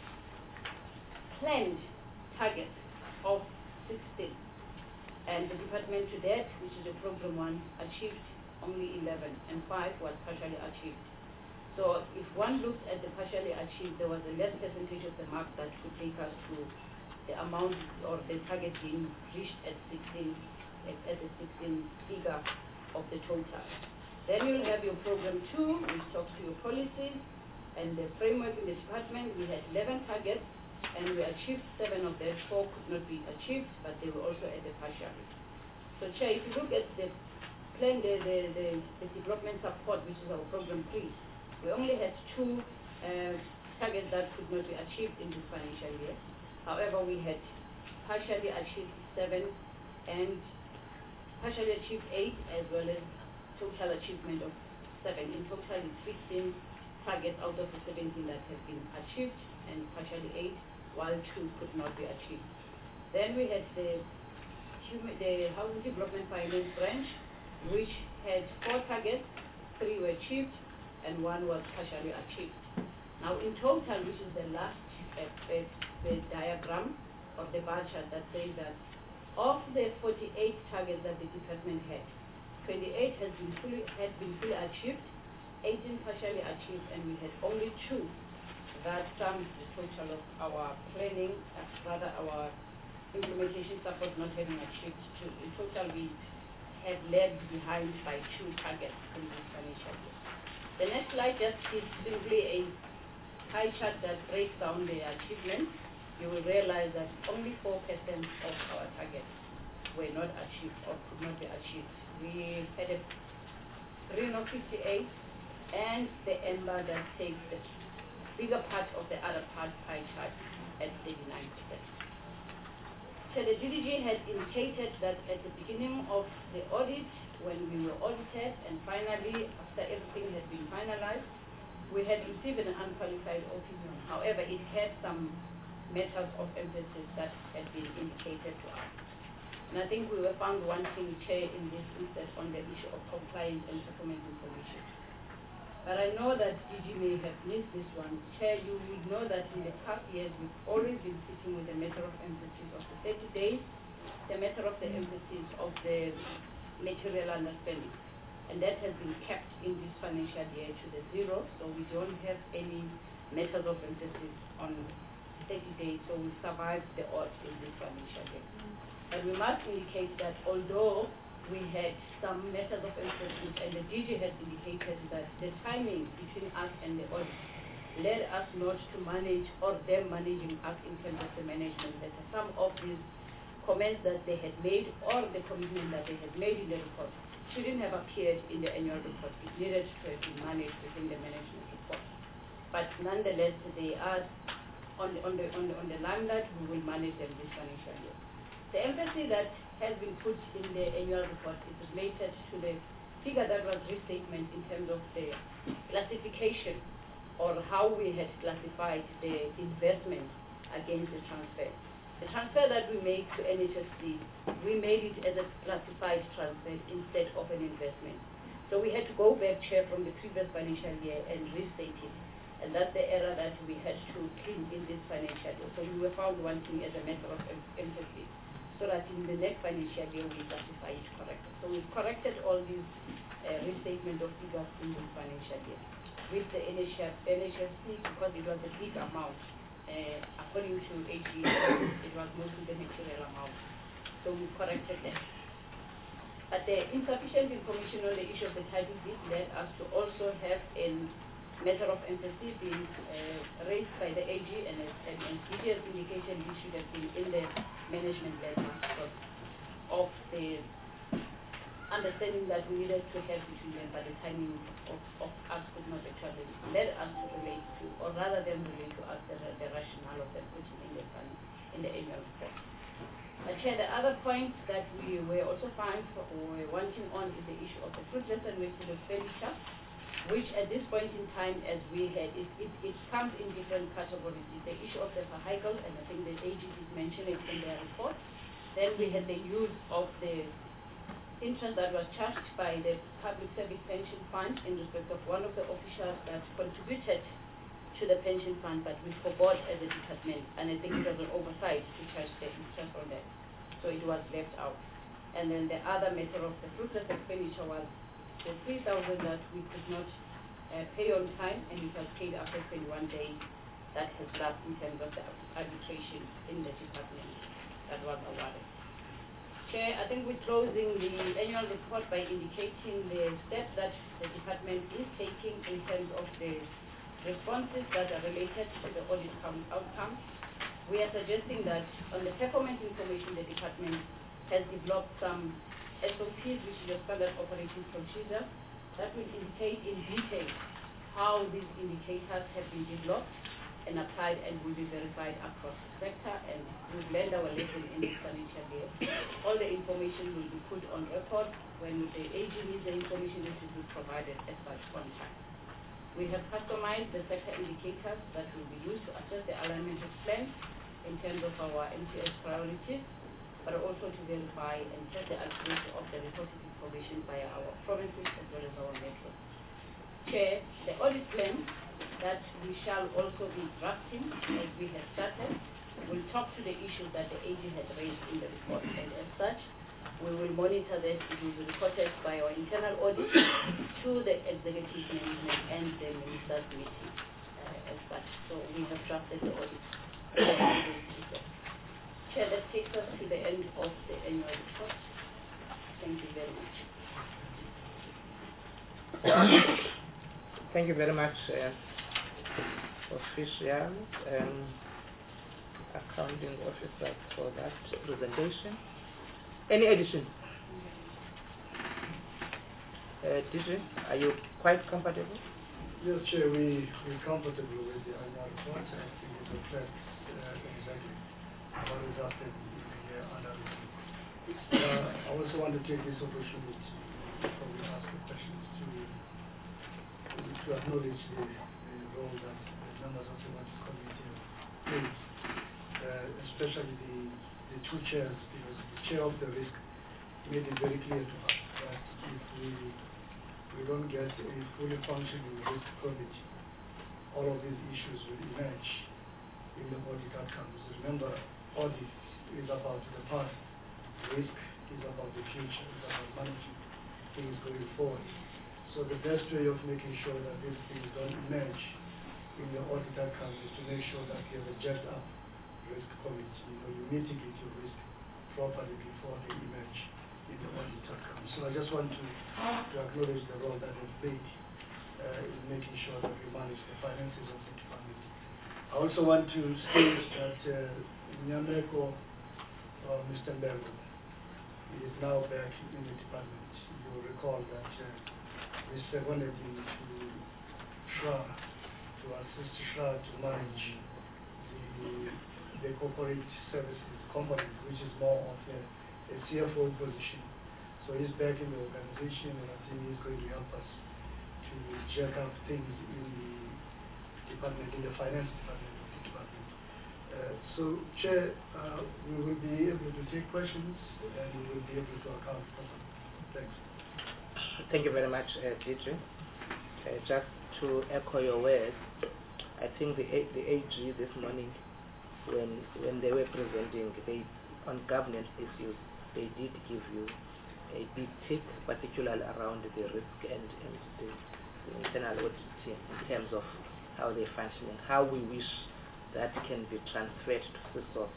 planned targets of sixteen. And the department to that, which is the program one, achieved only eleven, and five was partially achieved. So if one looks at the partially achieved, there was a less percentage of the mark that could take us to the amount or the target being reached at sixteen, at, at the sixteen figure of the total. Then you'll have your program two, which talks to your policies and the framework in the department. We had eleven targets, and we achieved seven of them. Four could not be achieved, but they were also at the partial. So, Chair, if you look at the plan the, the, the, the development support, which is our program three, we only had two uh, targets that could not be achieved in this financial year. However, we had partially achieved seven and partially achieved eight, as well as total achievement of seven. In total, it's fifteen targets out of the seventeen that have been achieved, and partially eight, while two could not be achieved. Then we had the, human, the Housing Development Finance branch, which had four targets, three were achieved, and one was partially achieved. Now, in total, which is the last uh, uh, the diagram of the bar chart that says that of the forty-eight targets that the department had, twenty-eight has been fully had been fully achieved, eighteen partially achieved, and we had only two that sums the total of our planning, uh, rather our implementation support not having achieved two. In total, we have lagged behind by two targets in this financial year. The next slide just is simply a pie chart that breaks down the achievements. You will realize that only four percent of our targets were not achieved or could not be achieved. We had a green of fifty-eight and the amber that takes the bigger part of the other part pie chart at thirty-nine percent. So the D D G had indicated that at the beginning of the audit, when we were audited, and finally, after everything had been finalized, we had received an unqualified opinion. However, it had some matters of emphasis that had been indicated to us. And I think we were found wanting, Chair, in this instance on the issue of compliance and performance information. But I know that D G may have missed this one. Chair, you would know that in the past years, we've always been sitting with the matter of emphasis of the thirty days, the matter of the emphasis of the material understanding. And that has been kept in this financial year to the zero, so we don't have any matters of emphasis on thirty days, so we survived the odds in this financial year. But we must indicate that although we had some matters of emphasis, and the D G has indicated that the timing between us and the audit led us not to manage, or them managing us in terms of the management, that some of these comments that they had made or the commitment that they had made in the report shouldn't have appeared in the annual report. It needed to have been managed within the management report. But nonetheless, they are on the, on the, on the, on the line that we will manage them this financial year. The emphasis that has been put in the annual report is related to the figure that was restatement in terms of the classification or how we had classified the investment against the transfer. The transfer that we made to N H S C, we made it as a classified transfer instead of an investment. So we had to go back, Chair, from the previous financial year and restate it. And that's the error that we had to clean in this financial year. So we were found wanting as a matter of emphasis, so that in the next financial year we classify it correctly. So we've corrected all these uh, restatement of figures in this financial year with the N H S C, because it was a big amount. Uh, according to A G, it was mostly the material amount. So we corrected that. But the insufficient information on the issue of the title deed led us to also have a matter of emphasis being uh, raised by the A G, and, and, and detailed indication it should have been in the management letter because of the understanding that we needed to have between them, but the timing of, of us could not actually led us to relate to, or rather than relate to us, the, the rationale of them putting in the fund, in the annual report. But Chair, the other point that we were also fine for, or were wanting on is the issue of the fruitless and wasteful expenditure, which at this point in time, as we had, it, it, it comes in different categories. It's the issue of the vehicle, and I think the A G did mention it in their report. Then we had the use of the interest that was charged by the Public Service Pension Fund in respect of one of the officials that contributed to the pension fund, but we forgot as a department, and I think it was an oversight to charge the interest on that. So it was left out. And then the other matter of the fruitless expenditure was the three thousand that we could not uh, pay on time, and it was paid after twenty-one days. That has lapsed in terms of the arbitration in the department that was awarded. Chair, I think we're closing the annual report by indicating the steps that the department is taking in terms of the responses that are related to the audit outcome. We are suggesting that on the performance information, the department has developed some S O Ps, which is a standard operating procedure, that will indicate in detail how these indicators have been developed and applied and will be verified across the sector, and will blend our lesson in this financial year. All the information will be put on record. When the A G needs the information, this will be provided as such on time. We have customized the sector indicators that will be used to assess the alignment of plans in terms of our M T S priorities, but also to verify and check the accuracy of the reported information via our provinces as well as our metros. Chair, the audit plan that we shall also be drafting as we have started will talk to the issues that the A G has raised in the report, and as such, we will monitor this. It will be reported by our internal audit to the executive management and the ministers meeting uh, as such. So we have drafted the audit. Chair, that takes us to the end of the annual report. Thank you very much. Thank you very much, uh, official and accounting officer, for that presentation. Any addition? Uh, D J, are you quite comfortable? Yes, Chair, we, we're comfortable with the annual report. I think it reflects uh, exactly what is happening in the year under review. Uh, I also want to take this opportunity before we ask the questions to, to acknowledge the, the role that the members of the Budget Committee have played, uh, especially the, the two chairs, because the chair of the risk made it very clear to us that if we we don't get a fully functioning risk committee, all of these issues will emerge in the audit outcomes. Remember, audit is about the past, risk is about the future, it's about managing things going forward. So the best way of making sure that these things don't emerge in the audit outcomes is to make sure that you have a jacked up risk committee. You know, you mitigate your risk properly before they emerge in the audit outcome. So I just want to, to acknowledge the role that they've played uh, in making sure that we manage the finances of the department. I also want to state that uh, Nyameko, uh, Mister Mbergo, is now back in the department. You will recall that uh, we seconded him to S H R A, to assist S H R A to manage the, the corporate services component, which is more of a a C F O position. So he's back in the organization, and I think he's going to help us to check out things in the department, in the finance department of the department. Uh, so, Chair, uh, we will be able to take questions, and we will be able to account for them. Thanks. Thank you very much, uh, D J. Uh, just to echo your words, I think the, A the A G this morning, when when they were presenting they, on governance issues, they did give you a big tick, particularly around the risk and, and the, the internal audit team in terms of how they're functioning, how we wish that can be transferred to SISOP.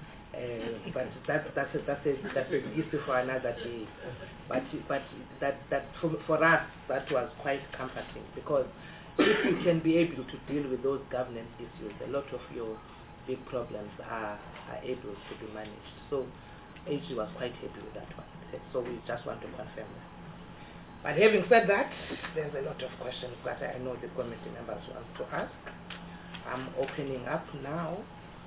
Uh, but that, that's, a, that's, a, that's an issue for another day. But, but that, that for, for us, that was quite comforting, because if you can be able to deal with those governance issues, a lot of your big problems are, are able to be managed. So A G was quite happy with that one. So we just want to confirm that. But having said that, there's a lot of questions that I know the committee members want to ask. I'm opening up now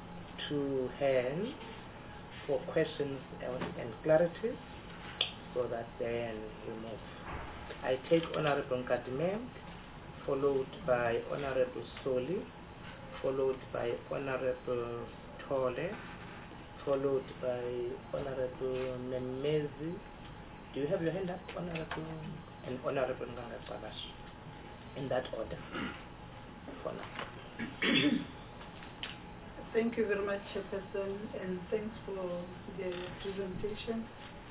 to hands for questions and, and clarities, so that then we move. I take Honorable Nkadime, followed by Honorable Soli, followed by Honorable Tole, followed by Honorable Memezi. Do you have your hand up, Honorable? And Honorable Nganga Sabash. In that order. For now. Thank you very much, Chairperson, and thanks for the presentation.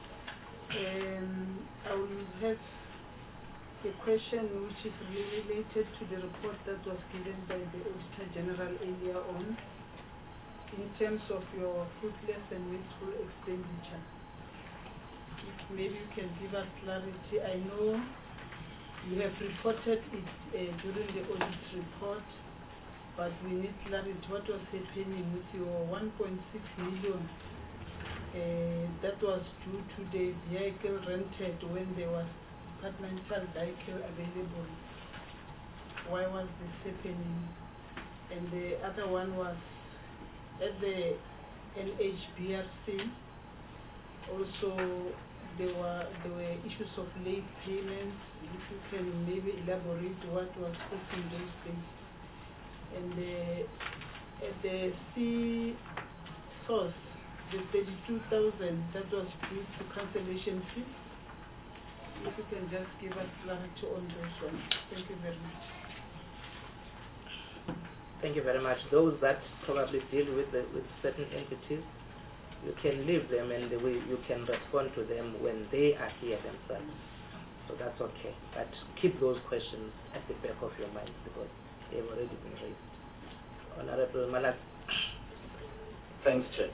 Um, I will have a question which is related to the report that was given by the Auditor General earlier on, in terms of your fruitless and wasteful expenditure. Maybe you can give us clarity. I know you have reported it uh, during the audit report, but we need clarity. What was happening with your one point six million uh, that was due to the vehicle rented when there was departmental vehicle available. Why was this happening? And the other one was at the N H B R C. Also, there were there were issues of late payments. If you can maybe elaborate what was causing those things. And the, at the C source, the thirty-two thousand that was due to cancellation fee. If you can just give us clarity on those ones. Thank you very much. Thank you very much. Those that probably deal with the, with certain entities, you can leave them and the way you can respond to them when they are here themselves. So that's okay. But keep those questions at the back of your mind because they've already been raised. Honorable Malak. Thanks, Chair.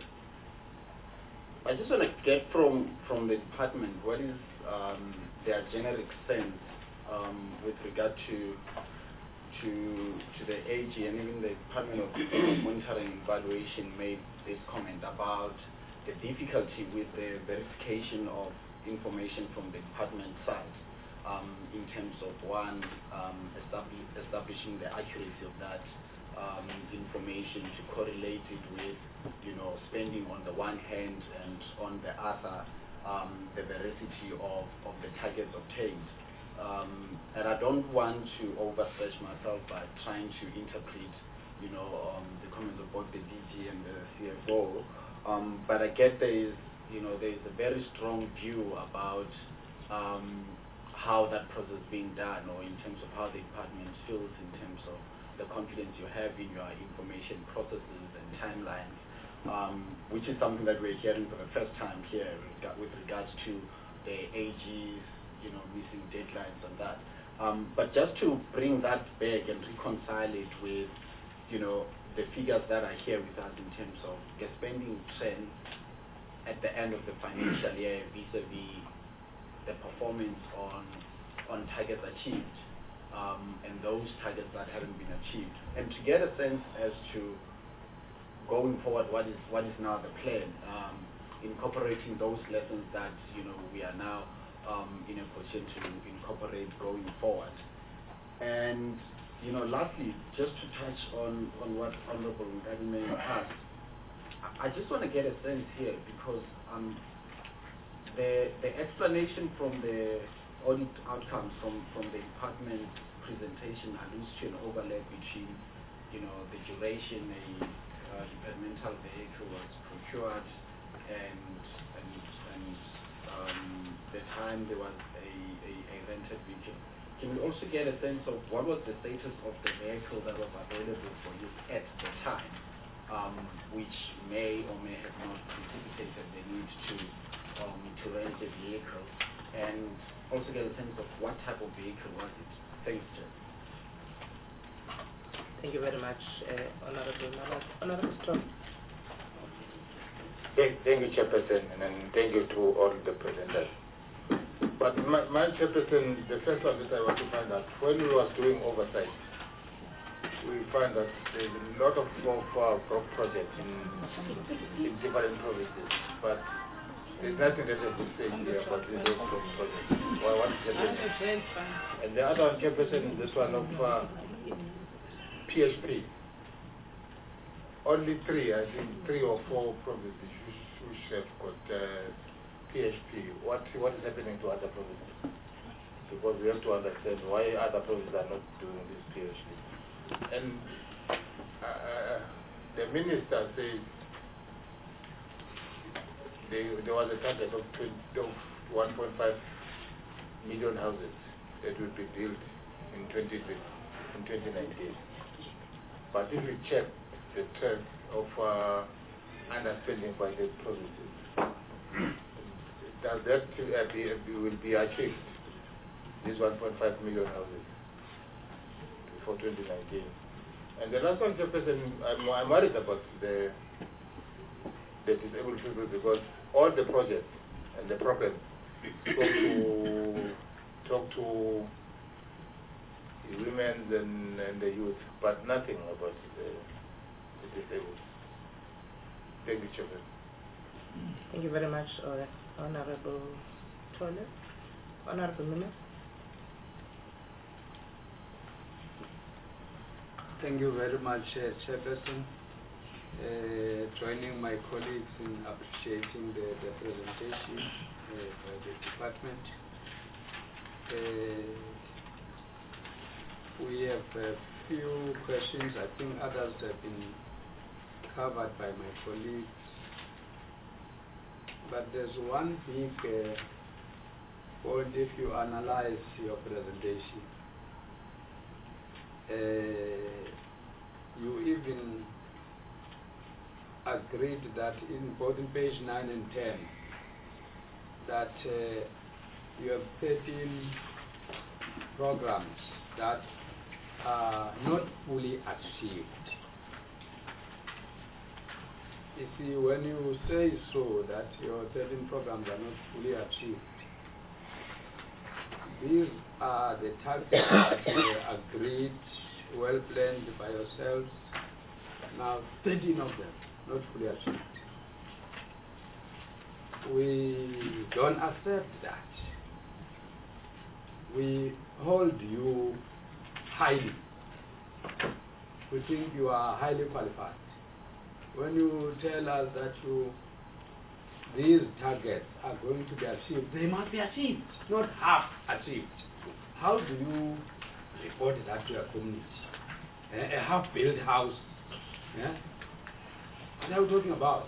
I just want to get from from the department what is um, their generic sense um, with regard to to to the A G and even the Department of Monitoring and Evaluation made this comment about the difficulty with the verification of information from the department side um, in terms of one um, establish, establishing the accuracy of that um, information to correlate it with you know spending on the one hand and on the other um, the veracity of, of the targets obtained. Um, and I don't want to overstretch myself by trying to interpret, you know, um, the comments of both the D G and the C F O. Um, but I get there is, you know, there is a very strong view about um, how that process is being done, or in terms of how the department feels in terms of the confidence you have in your information processes and timelines, um, which is something that we're hearing for the first time here with regards to the A Gs. You know, missing deadlines on that. Um, but just to bring that back and reconcile it with, you know, the figures that are here with us in terms of the spending trends at the end of the financial year vis-a-vis the performance on on targets achieved um, and those targets that haven't been achieved, and to get a sense as to going forward what is what is now the plan, um, incorporating those lessons that you know we are now. Um, in a position to incorporate going forward. And, you know, lastly, just to touch on, on what Honorable Ngadi asked, I, I just want to get a sense here because um, the, the explanation from the audit outcomes from, from the department presentation alludes to an overlap between, you know, the duration a uh, departmental vehicle was procured and, and, and Um, the time there was a, a, a rented vehicle. Can we also get a sense of what was the status of the vehicle that was available for use at the time, um, which may or may have not precipitated the need to um, to rent a vehicle, and also get a sense of what type of vehicle was it? Thanks, Chair. Thank you very much, uh, Honorable Malak. Honorable Strong. Thank, thank you, Chairperson, and thank you to all the presenters. But my, my Chairperson, the first one that I want to find out, when we was doing oversight, we find that there's a lot of, of uh, projects in, in different provinces, but there's nothing that has been said here about these projects. Well, one Chairperson. And the other one, Chairperson, is this one of uh, P H P. Only three, I think, three or four provinces which have got uh, P H P. What what is happening to other provinces? Because we have to understand why other provinces are not doing this P H P. And uh, the minister says they, there was a target of, of one point five million houses that will be built in twenty in twenty nineteen. But if you check the trend of uh, underspending by the provinces, does that uh, be, will be achieved, this one point five million houses for twenty nineteen? And the last one, Chairperson, I'm, I'm worried about the, the disabled people because all the projects and the problems talk to, talk to the women and, and the youth, but nothing about the disabled. Thank you, Chairman. Thank you very much, uh, Honorable Toilet. Honorable Minister. Thank you very much, uh, Chairperson. Uh, joining my colleagues in appreciating the, the presentation uh, by the department. Uh, we have a few questions. I think others have been covered by my colleagues. But there's one big uh, point if you analyze your presentation. Uh, you even agreed that in both in page nine and ten that uh, you have thirteen programs that are not fully achieved. You see, when you say so that your thirteen programs are not fully achieved, these are the targets that were agreed, well planned by yourselves. Now, thirteen of them not fully achieved. We don't accept that. We hold you highly. We think you are highly qualified. When you tell us that you, these targets are going to be achieved, they must be achieved, not half achieved. How do you report that to your community? A, a half-built house. Yeah? What are we talking about?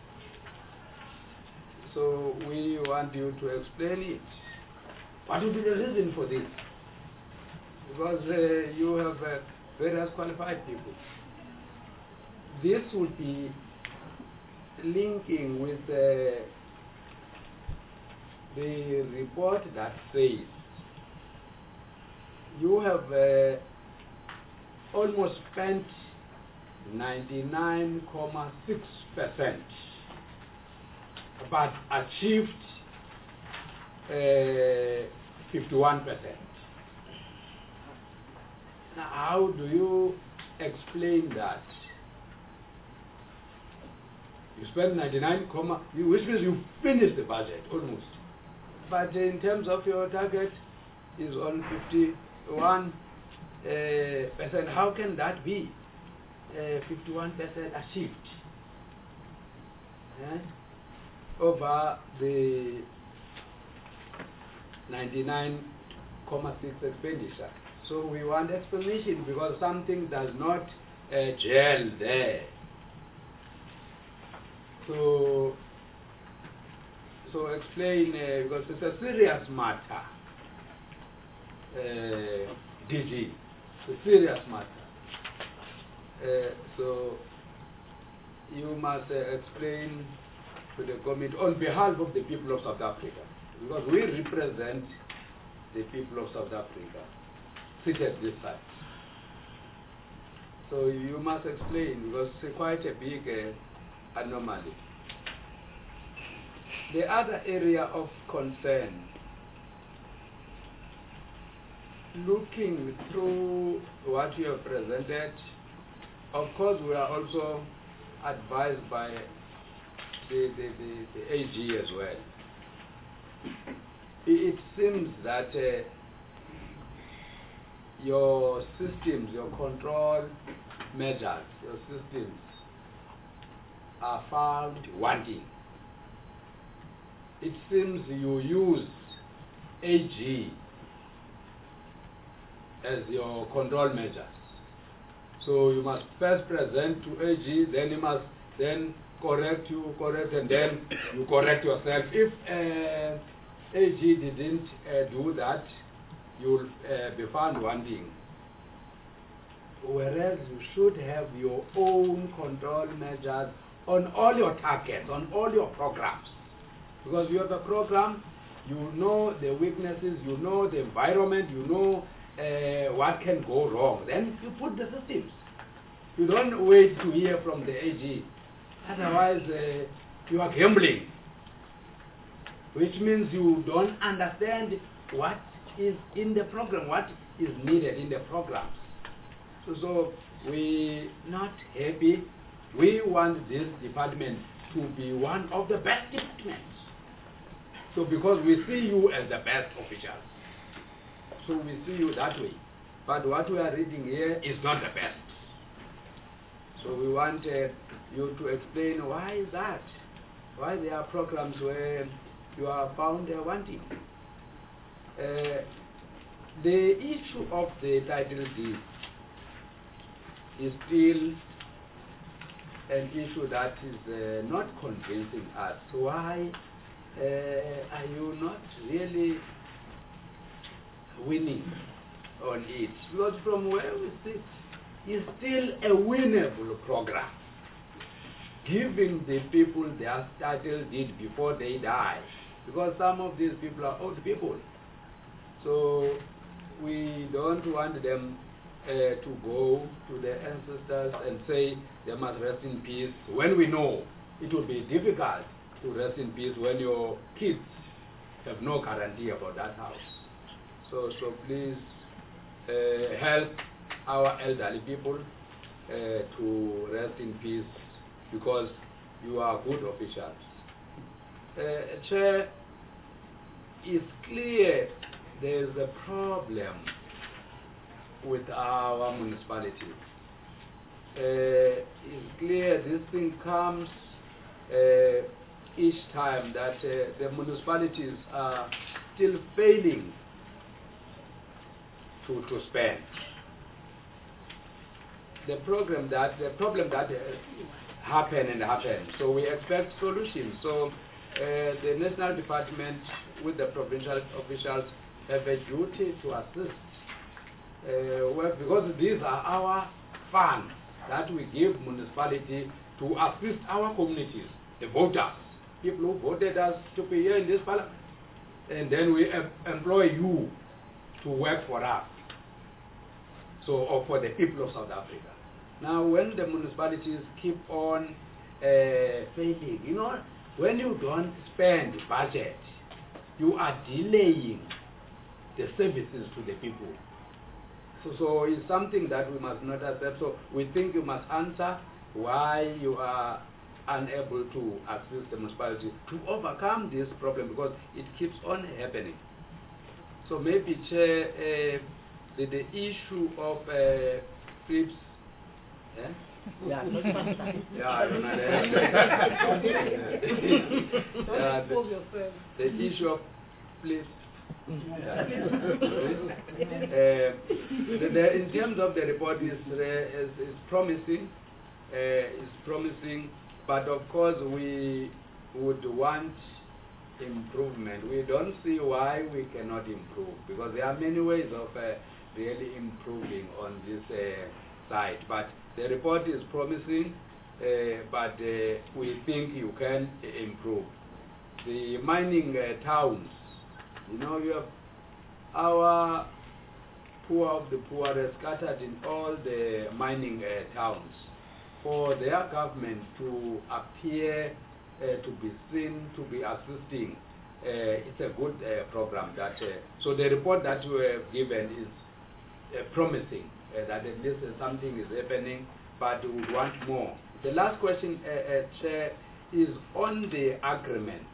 So we want you to explain it. What would be the reason for this? Because uh, you have uh, various qualified people. This would be linking with uh, the report that says you have uh, almost spent ninety-nine point six percent but achieved uh, fifty-one percent. Now, how do you explain that? You spend ninety-nine, which means you finish the budget almost. But in terms of your target is on fifty-one percent. Uh, how can that be uh, fifty-one percent achieved eh? over the ninety-nine point six expenditure? So we want explanation because something does not uh, gel there. So, so explain, uh, because it's a serious matter, uh, D G, it's a serious matter. Uh, so, you must uh, explain to the committee on behalf of the people of South Africa, because we represent the people of South Africa, seated this side. So you must explain, because it's quite a big uh, anomaly. The other area of concern, looking through what you have presented, of course we are also advised by the, the, the, the A G as well. It seems that uh, your systems, your control measures, your systems are found wanting. It seems you use A G as your control measures. So you must first present to A G, then you must then correct you, correct, and then you correct yourself. If uh, A G didn't uh, do that, you'll uh, be found wanting. Whereas you should have your own control measures on all your targets, on all your programs. Because you have a program, you know the weaknesses, you know the environment, you know uh, what can go wrong. Then you put the systems. You don't wait to hear from the A G. Otherwise, uh, you are gambling. Which means you don't understand what is in the program, what is needed in the programs. So, so we not happy. We want this department to be one of the best departments. So because we see you as the best officials, so we see you that way. But what we are reading here is not the best. So we want uh, you to explain why is that? Why there are programs where you are found uh, wanting. Uh, the issue of the title deed is still an issue that is uh, not convincing us. Why uh, are you not really winning on it? Because from where we sit, it's still a winnable program, giving the people their title deed before they die, because some of these people are old people. So we don't want them uh, to go to their ancestors and say they must rest in peace, when we know it will be difficult to rest in peace when your kids have no guarantee about that house. So, so please uh, help our elderly people uh, to rest in peace, because you are good officials. Uh, Chair, it's clear there's a problem with our municipality. Uh, it's clear this thing comes uh, each time that uh, the municipalities are still failing to, to spend. The problem that the problem that uh, happen and happen. So we expect solutions. So uh, the national department with the provincial officials have a duty to assist. Uh, well, because these are our funds that we give municipality to assist our communities, the voters, people who voted us to be here in this parliament. And then we em employ you to work for us, so or for the people of South Africa. Now, when the municipalities keep on uh, failing, you know, when you don't spend budget, you are delaying the services to the people. So, so it's something that we must not accept. So we think you must answer why you are unable to assist the municipality to overcome this problem, because it keeps on happening. So maybe, Chair, uh, the, the issue of uh, flips. Yeah? Yeah, not fast. Yeah, I don't know. Yeah, the, the issue of flips. Yeah. uh, the, the, in terms of the report, is uh, is, is promising. Uh, is promising, but of course we would want improvement. We don't see why we cannot improve, because there are many ways of uh, really improving on this uh, side. But the report is promising, uh, but uh, we think you can improve. The mining uh, towns, you know, you have our poor of the poor are scattered in all the mining uh, towns. For their government to appear uh, to be seen to be assisting, uh, it's a good uh, program. That uh, so the report that you have given is uh, promising, uh, that at least uh, something is happening, but we would want more. The last question, uh, uh, Chair, is on the agreements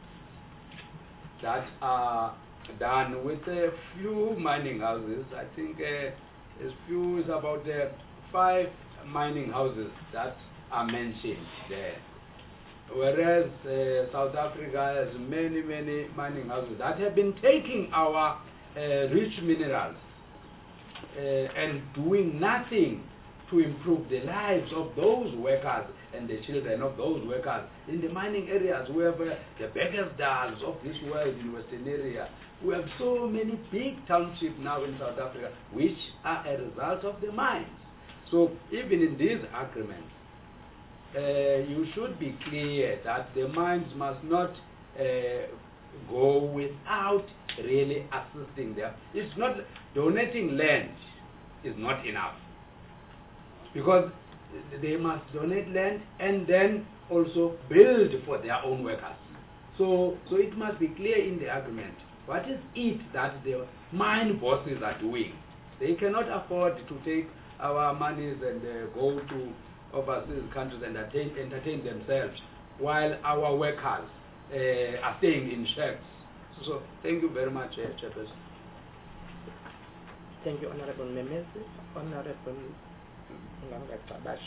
that are done with a few mining houses. I think uh, as few is about uh, five mining houses that are mentioned there. Whereas uh, South Africa has many, many mining houses that have been taking our uh, rich minerals uh, and doing nothing to improve the lives of those workers and the children of those workers in the mining areas. We have uh, the biggest dams of this world in Western area. We have so many big townships now in South Africa which are a result of the mines. So even in these agreements, uh, you should be clear that the mines must not uh, go without really assisting them. It's not donating land is not enough, because they must donate land and then also build for their own workers. So, so it must be clear in the agreement what is it that the mine bosses are doing. They cannot afford to take our monies and uh, go to overseas countries and entertain, entertain themselves while our workers uh, are staying in shacks. So thank you very much, uh, Chairperson. Thank you, Honorable Memez. Honorable Nganga Sabash.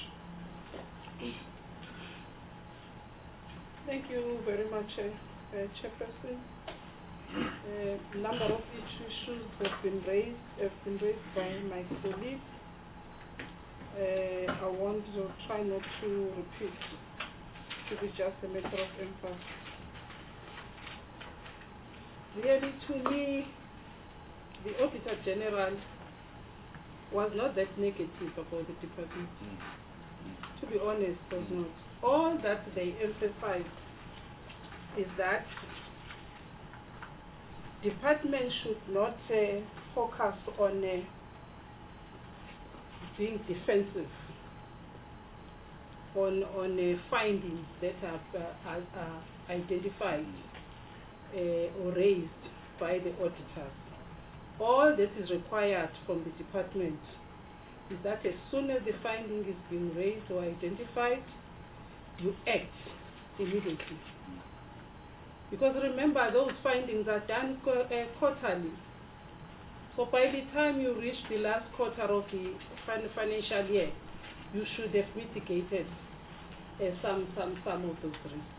Thank you very much, uh, uh, Chairperson. A uh, number of issues have been raised, have been raised by my colleagues. Uh, I want to try not to repeat. It should be just a matter of emphasis. Really, to me, the Auditor General was not that negative about the department. Mm. To be honest, was mm. not. All that they emphasized is that department should not uh, focus on uh, being defensive on on uh, findings that are, uh, are, are identified uh, or raised by the auditors. All that is required from the department is that as soon as the finding is being raised or identified, you act immediately. Because remember, those findings are done co uh, quarterly. So by the time you reach the last quarter of the fin financial year, you should have mitigated uh, some, some, some of those risks.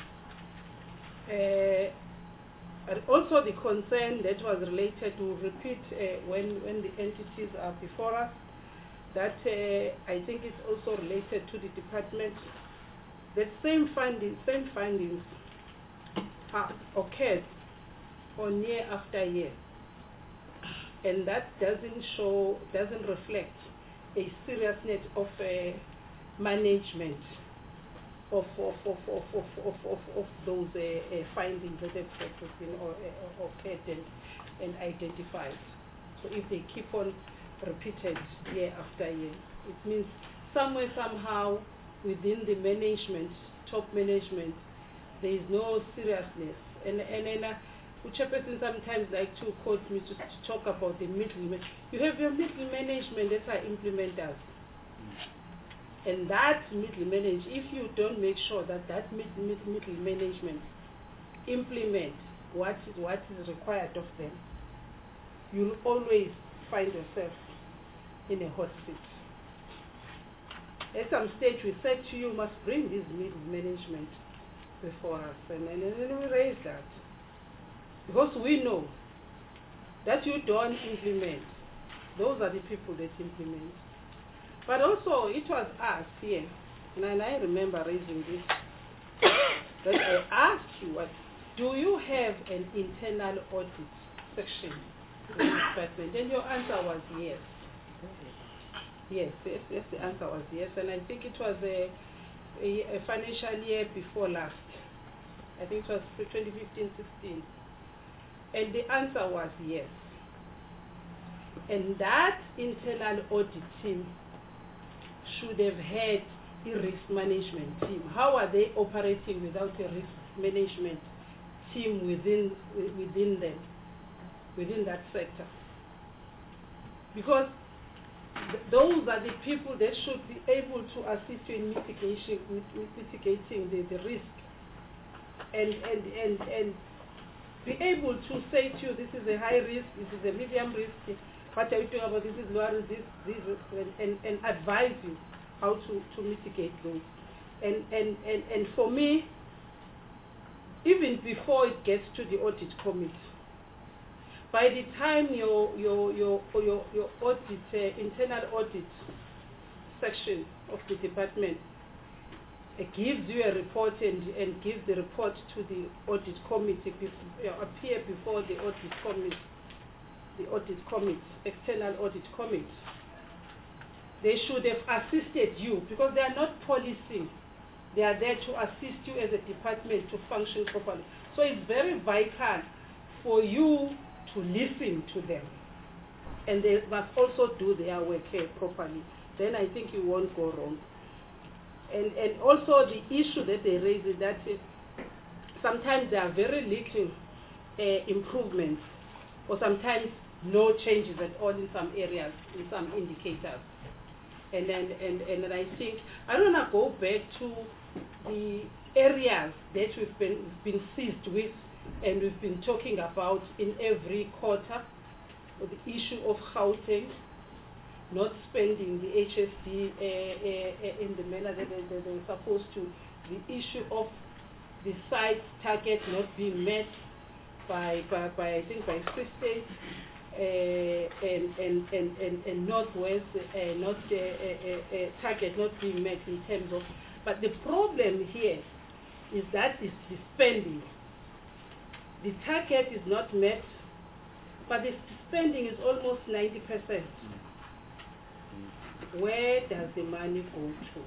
Uh, and also the concern that was related to repeat uh, when, when the entities are before us, that uh, I think is also related to the department. The same findings, same findings have occurred on year after year, and that doesn't show, doesn't reflect a seriousness of uh, management of of of of of of, of, of those uh, uh, findings that have been or, uh, occurred and, and identified. So if they keep on repeated year after year, it means somewhere somehow within the management, top management, there is no seriousness. And and then uh, Chairperson sometimes like to quote me to, to talk about the middle. You have your middle management that are implementers. And that middle management, if you don't make sure that that mid, mid, middle management implement what is, what is required of them, you'll always find yourself in a hot seat. At some stage we said to you, must bring this middle management before us, and, and, and then we raise that. Because we know that you don't implement, those are the people that implement. But also it was us here, and I remember raising this, that I asked you, what, do you have an internal audit section in the department? And your answer was yes. Yes, yes, yes, the answer was yes, and I think it was a, a, a financial year before last. I think it was twenty fifteen sixteen. And the answer was yes. And that internal audit team should have had a risk management team. How are they operating without a risk management team within within them, within that sector? Because th those are the people that should be able to assist you in mitigation, with, with mitigating the, the risk, and and and and be able to say to you, this is a high risk, this is a medium risk, what are you doing about this is low risk, this, this, and, and, and advise you how to, to mitigate those. And, and, and, and for me, even before it gets to the audit committee, by the time your, your, your, your, your audit, uh, internal audit section of the department uh, gives you a report and, and gives the report to the audit committee, uh, appear before the audit committee, the audit committee, external audit committee, they should have assisted you, because they are not policing. They are there to assist you as a department to function properly. So it's very vital for you to listen to them. And they must also do their work here properly. Then I think you won't go wrong. And, and also the issue that they raise is that it, sometimes there are very little uh, improvements, or sometimes no changes at all in some areas, in some indicators. And then, and, and then I think, I don't want to go back to the areas that we've been, we've been seized with and we've been talking about in every quarter, the issue of Gauteng, not spending the H S D uh, uh, uh, in the manner that they, that they were supposed to, the issue of the site target not being met by, by, by I think, by Free State, uh, and, and, and, and, and Northwest, uh, not, uh, uh, uh, target not being met in terms of, but the problem here is that is the spending. The target is not met, but the spending is almost ninety percent. Where does the money go to?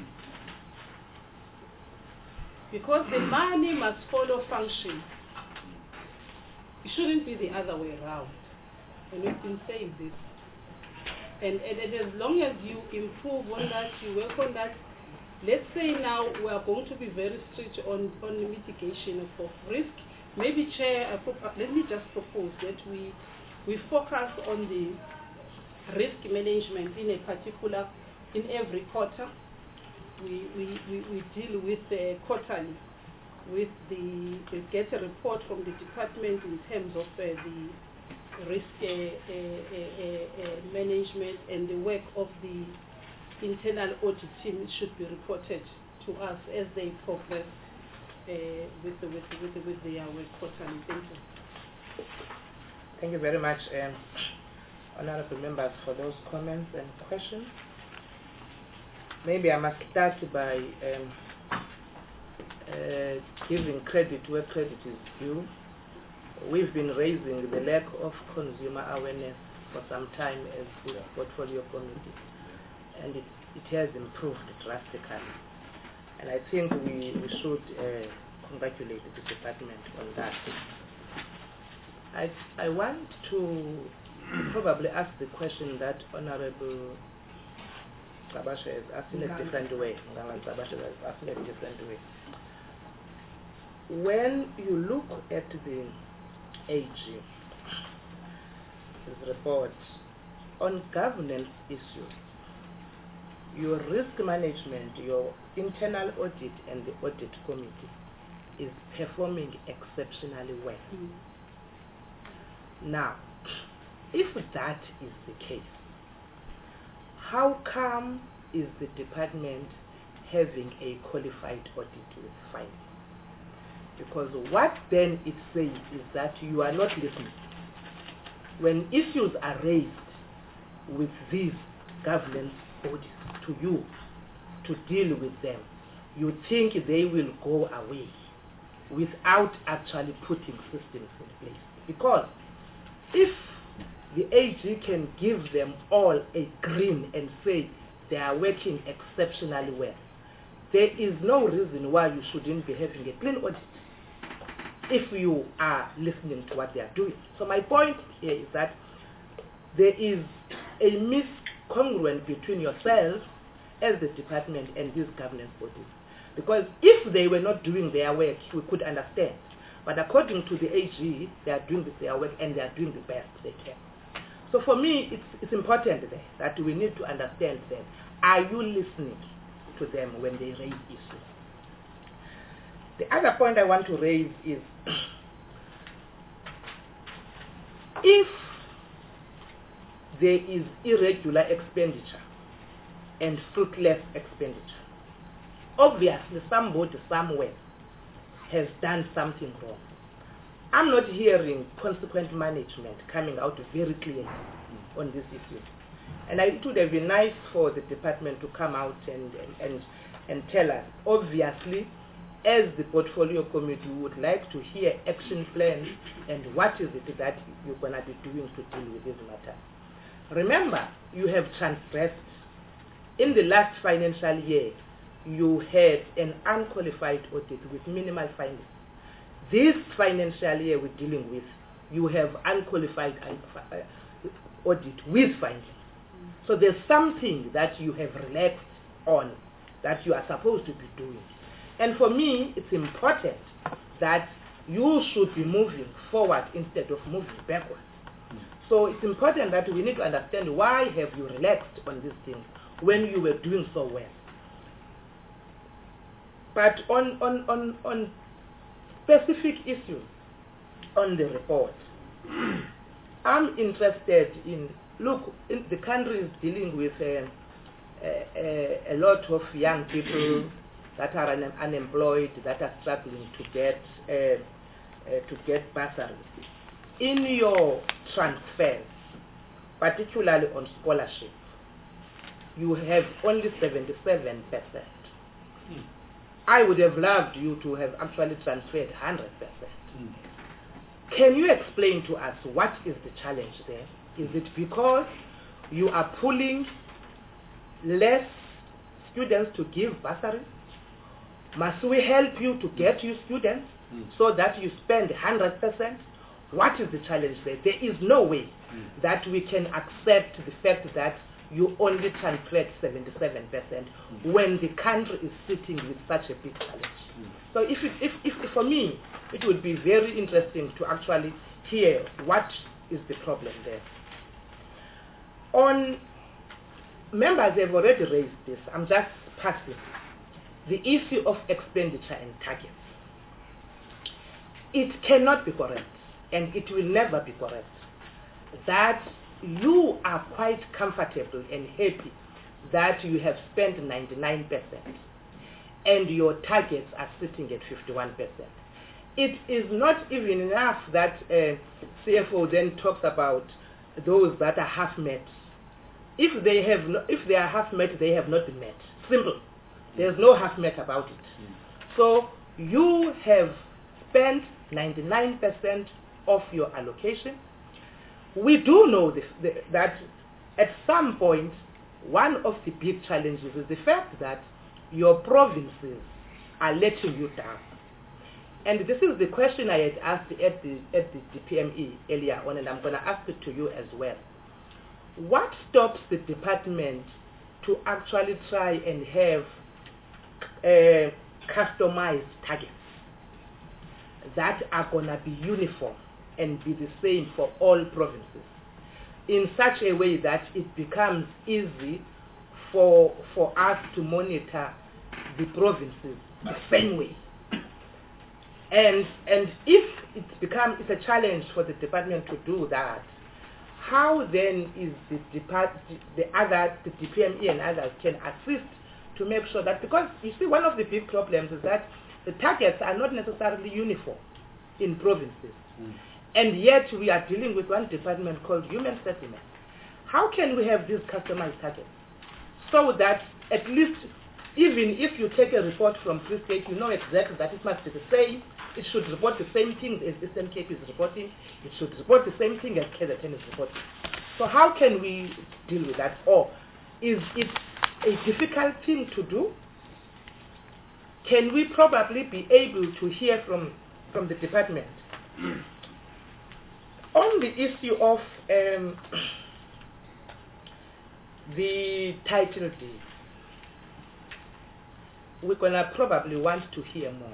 Because the money must follow function. It shouldn't be the other way around. And we've been saying this. And, and, and as long as you improve on that, you work on that, let's say now we are going to be very strict on, on the mitigation of, of risk. Maybe, Chair, uh, let me just propose that we, we focus on the risk management in a particular, in every quarter. We, we, we, we deal with uh, quarterly, with the, we get a report from the department in terms of uh, the risk uh, uh, uh, uh, management, and the work of the internal audit team should be reported to us as they progress uh, with, the, with, the, with, the, with their work quarterly. Thank you. Thank you very much, um, honorable members, for those comments and questions. Maybe I must start by um, uh, giving credit where credit is due. We've been raising the lack of consumer awareness for some time as the portfolio committee, and it, it has improved drastically. And I think we, we should uh, congratulate the department on that. I, I want to probably ask the question that Honorable Zabasha is asking a different way. Zabasha is asking a different way. When you look at the A G, his report on governance issues, your risk management, your internal audit and the audit committee is performing exceptionally well. Mm. Now, if that is the case, how come is the department having a qualified audit with findings? Because what then it says is that you are not listening. When issues are raised with these governance bodies to you to deal with them, you think they will go away without actually putting systems in place. Because if the A G can give them all a green and say they are working exceptionally well, there is no reason why you shouldn't be having a clean audit if you are listening to what they are doing. So my point here is that there is a miscongruence between yourselves as the department and these governance bodies. Because if they were not doing their work, we could understand. But according to the A G, they are doing their work and they are doing the best they can. So for me, it's, it's important there that we need to understand them. Are you listening to them when they raise issues? The other point I want to raise is if there is irregular expenditure and fruitless expenditure, obviously somebody somewhere has done something wrong. I'm not hearing consequent management coming out very clearly on this issue. And I, it would have been nice for the department to come out and, and, and, and tell us. Obviously, as the portfolio committee, we would like to hear action plans and what is it that you're going to be doing to deal with this matter. Remember, you have transgressed. In the last financial year, you had an unqualified audit with minimal findings. This financial year we're dealing with, you have unqualified audit with findings. So there's something that you have relaxed on that you are supposed to be doing. And for me, it's important that you should be moving forward instead of moving backwards. So it's important that we need to understand why have you relaxed on these things when you were doing so well. But on, on, on, on specific issues on the report, I'm interested in, look, in the country is dealing with a, a, a lot of young people that are un unemployed, that are struggling to get, uh, uh, to get bursaries. In your transfers, particularly on scholarship, you have only seventy-seven percent. Mm. I would have loved you to have actually transferred one hundred percent. Mm. Can you explain to us what is the challenge there? Is it because you are pulling less students to give bursaries? Must we help you to get you students mm. so that you spend one hundred percent? What is the challenge there? There is no way mm. that we can accept the fact that you only transferred seventy-seven percent mm. when the country is sitting with such a big challenge. Mm. So if, it, if, if for me, it would be very interesting to actually hear what is the problem there. On, members have already raised this, I'm just passing, the issue of expenditure and targets. It cannot be correct, and it will never be correct, that you are quite comfortable and happy that you have spent ninety-nine percent and your targets are sitting at fifty-one percent. It is not even enough that uh, C F O then talks about those that are half met. If they have, no, if they are half met, they have not been met. Simple. There's no half met about it. Mm. So you have spent ninety-nine percent of your allocation. We do know this, the, that at some point, one of the big challenges is the fact that your provinces are letting you down. And this is the question I had asked at the, at the D P M E earlier on, and I'm going to ask it to you as well. What stops the department to actually try and have uh, customized targets that are going to be uniform and be the same for all provinces in such a way that it becomes easy for, for us to monitor the provinces the same way? And, and if it becomes it's a challenge for the department to do that, how then is the depart the other the D P M E and others can assist to make sure that, because you see one of the big problems is that the targets are not necessarily uniform in provinces. Mm. And yet we are dealing with one department called Human Settlement. How can we have these customized targets so that at least even if you take a report from Free State, you know exactly that it must be the same. It should report the same thing as Eastern Cape is reporting. It should report the same thing as K Z N is reporting. So how can we deal with that? Or is it a difficult thing to do? Can we probably be able to hear from, from the department? On the issue of um, the title deed, we're going to probably want to hear more.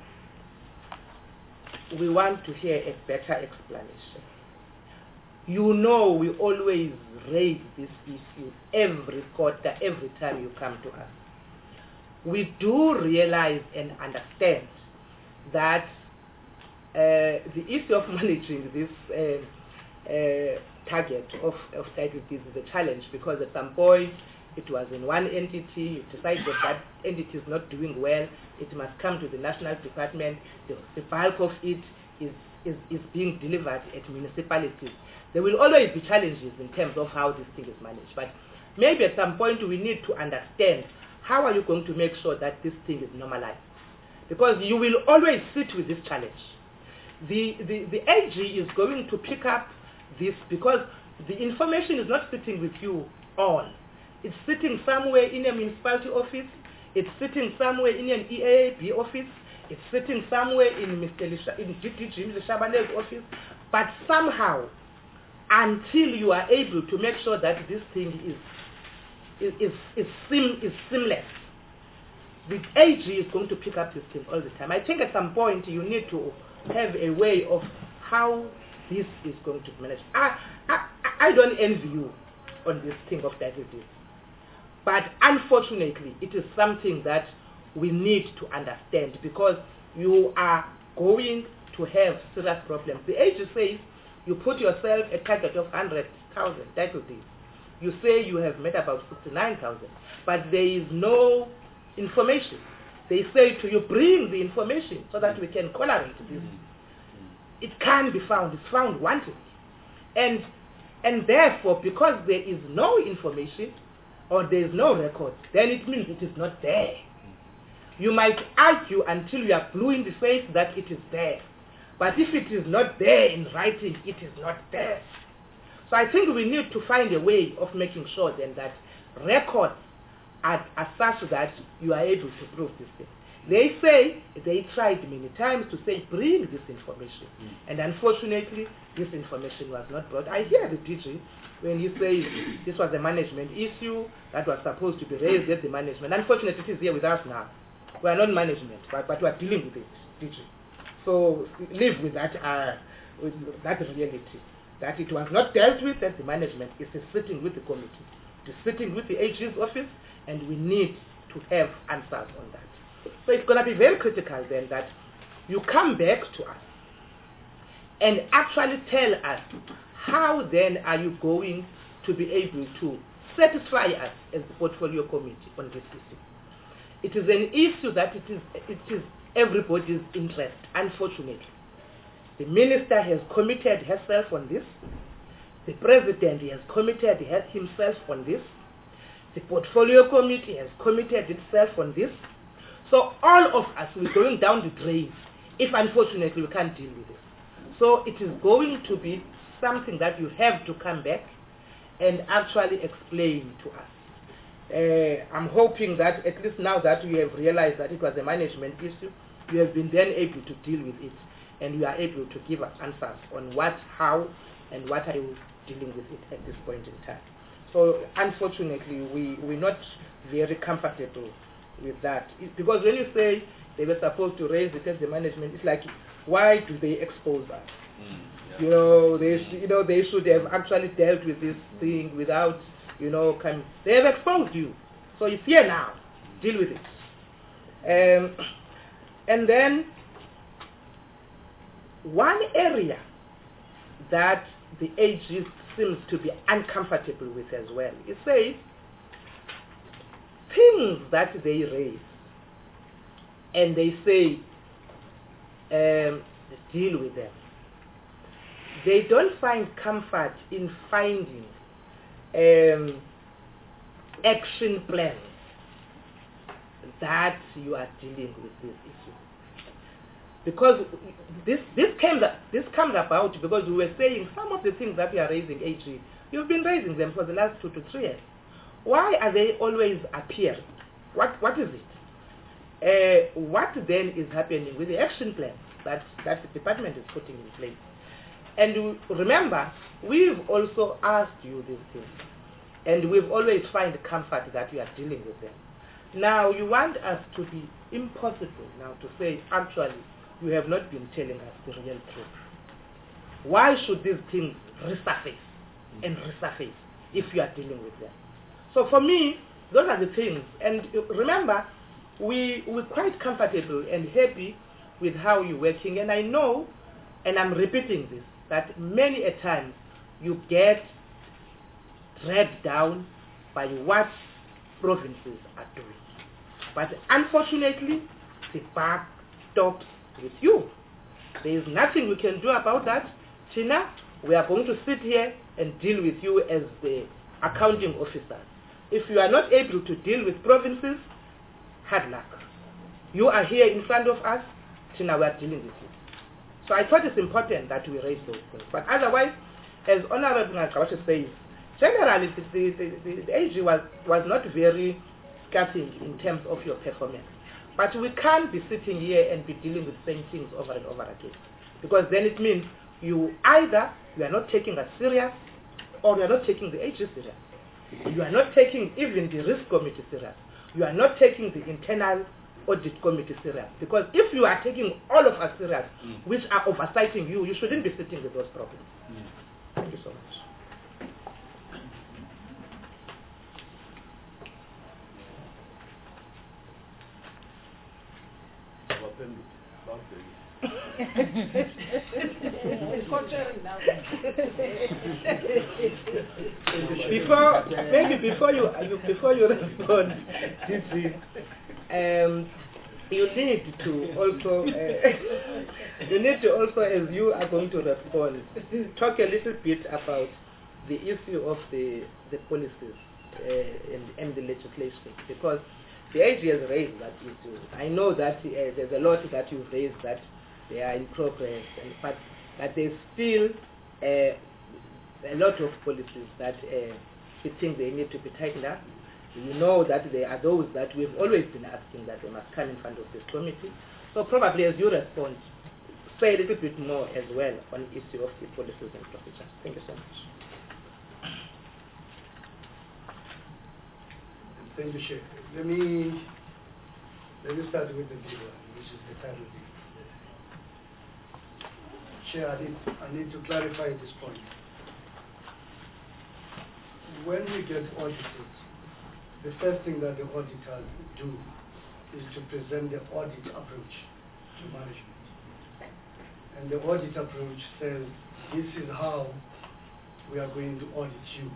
We want to hear a better explanation. You know we always raise this issue every quarter, every time you come to us. We do realize and understand that uh, the issue of managing this uh, uh, target of, of title deeds is a challenge, because at some point it was in one entity, you decided that that entity is not doing well, it must come to the national department, the, the bulk of it is, is, is being delivered at municipalities. There will always be challenges in terms of how this thing is managed, but maybe at some point we need to understand how are you going to make sure that this thing is normalized, because you will always sit with this challenge. The, the, the A G is going to pick up this, because the information is not sitting with you all. It's sitting somewhere in a municipality office, it's sitting somewhere in an E A A B office, it's sitting somewhere in Mister Lisha, in D D G Lishabane's office, but somehow, until you are able to make sure that this thing is is, is, is, sim, is seamless, the A G is going to pick up this thing all the time. I think at some point you need to have a way of how this is going to be managed. I, I, I don't envy you on this thing of title deeds. But unfortunately, it is something that we need to understand, because you are going to have serious problems. The A G says you put yourself a target of one hundred thousand, that will be. You say you have made about sixty-nine thousand, but there is no information. They say to you, bring the information so that we can correlate this. It can be found, it's found wanted. And, and therefore, because there is no information or there is no record, then it means it is not there. You might argue until you are blue in the face that it is there. But if it is not there in writing, it is not there. So I think we need to find a way of making sure then that records are, are such that you are able to prove this thing. They say, they tried many times to say, bring this information. Mm. And unfortunately, this information was not brought. I hear the D G when he says this was a management issue that was supposed to be raised at the management. Unfortunately, it is here with us now. We are not management, but, but we are dealing with it, D G. So live with that, uh, with that reality, that it was not dealt with at the management. It is sitting with the committee. It is sitting with the A G's office, and we need to have answers on that. So it's going to be very critical then that you come back to us and actually tell us how then are you going to be able to satisfy us as the portfolio committee on this issue. It is an issue that it is, it is everybody's interest, unfortunately. The minister has committed herself on this. The president has committed himself on this. The portfolio committee has committed itself on this. So all of us will going down the drain if unfortunately we can't deal with it. So it is going to be something that you have to come back and actually explain to us. Uh, I'm hoping that at least now that you have realized that it was a management issue, you have been then able to deal with it, and you are able to give us answers on what, how, and what are you dealing with it at this point in time. So unfortunately, we, we're not very comfortable with that. It, because when you say they were supposed to raise it as the management, it's like, why do they expose us? Mm, yeah. You know, they sh- you know they should have actually dealt with this thing without, you know, kind of, they have exposed you. So it's here now. Deal with it. Um, and then one area that the A G seems to be uncomfortable with as well, it says things that they raise and they say um, deal with them. They don't find comfort in finding um, action plans that you are dealing with this issue. Because this this came this comes about because we were saying some of the things that we are raising, A G, you've been raising them for the last two to three years. Why are they always appearing? What what is it? Uh, what then is happening with the action plan that that the department is putting in place? And remember, we've also asked you these things, and we've always found comfort that we are dealing with them. Now you want us to be impossible now to say actually you have not been telling us the real truth. Why should these things resurface and resurface if you are dealing with them? So for me, those are the things. And remember, we, we're quite comfortable and happy with how you're working. And I know, and I'm repeating this, that many a time you get dragged down by what provinces are doing. But unfortunately, the buck stops with you. There is nothing we can do about that. Tina, we are going to sit here and deal with you as the accounting officers. If you are not able to deal with provinces, hard luck. You are here in front of us, Tina, we are dealing with you. So I thought it's important that we raise those things. But otherwise, as Honorable Ngakawashi says, generally the, the, the, the A G was, was not very scathing in terms of your performance. But we can't be sitting here and be dealing with the same things over and over again. Because then it means you either you are not taking us serious or you are not taking the A G serious. You are not taking even the risk committee serious. You are not taking the internal audit committee serious. Because if you are taking all of us serious, mm. which are oversighting you, you shouldn't be sitting with those problems. Mm. Thank you so much. open about the before maybe before you, you before you respond, this is, um, you need to also uh, you need to also, as you are going to respond, talk a little bit about the issue of the the policies uh, and, and the legislation, because the A G has raised that issue. I know that uh, there's a lot that you've raised that they are in progress, and, but but there's still uh, a lot of policies that uh, we think they need to be tightened up. You know that there are those that we've always been asking that they must come in front of this committee. So probably as you respond, say a little bit more as well on the issue of the policies and procedures. Thank you so much. Thank you, Sheikh. Let me let me start with the big one, which is the title deed. Chair, I need, I need to clarify this point. When we get audited, the first thing that the auditors do is to present the audit approach to management. And the audit approach says, this is how we are going to audit you.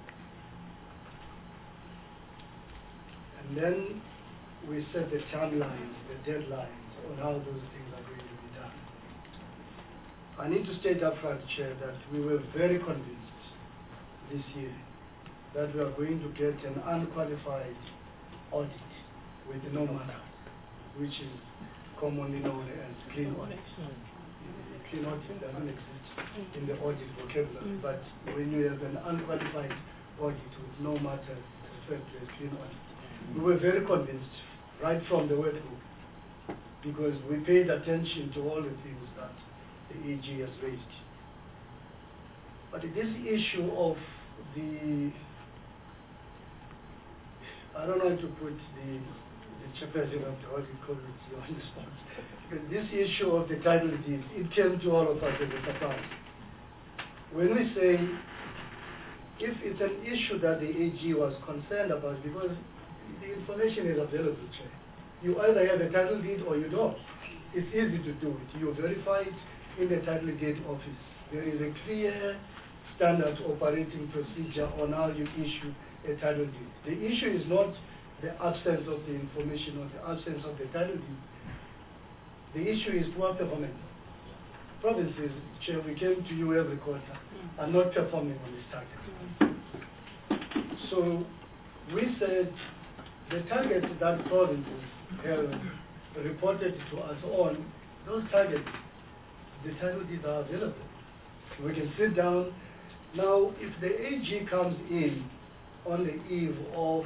And then we set the timelines, the deadlines on how those things are going to be done. I need to state up front, Chair, that we were very convinced this year that we are going to get an unqualified audit with no matter, which is commonly known as clean audit. Clean audit doesn't exist in the audit vocabulary, but when you have an unqualified audit with no matter, referred to as clean audit. We were very convinced right from the word go, because we paid attention to all the things that the A G has raised. But this issue of the, I don't know how to put the, the chairperson of the audit committee on the spot, but this issue of the title deed, it came to all of us as a surprise. When we say, if it's an issue that the A G was concerned about, because the information is available, Chair. You either have a title deed or you don't. It's easy to do it. You verify it in the title deed office. There is a clear standard operating procedure on how you issue a title deed. The issue is not the absence of the information or the absence of the title deed. The issue is poor performance. Provinces, Chair, we came to you every quarter, are not performing on this target. So we said, the targets that provinces have reported to us on, those targets, the title deeds are available. We can sit down. Now, if the A G comes in on the eve of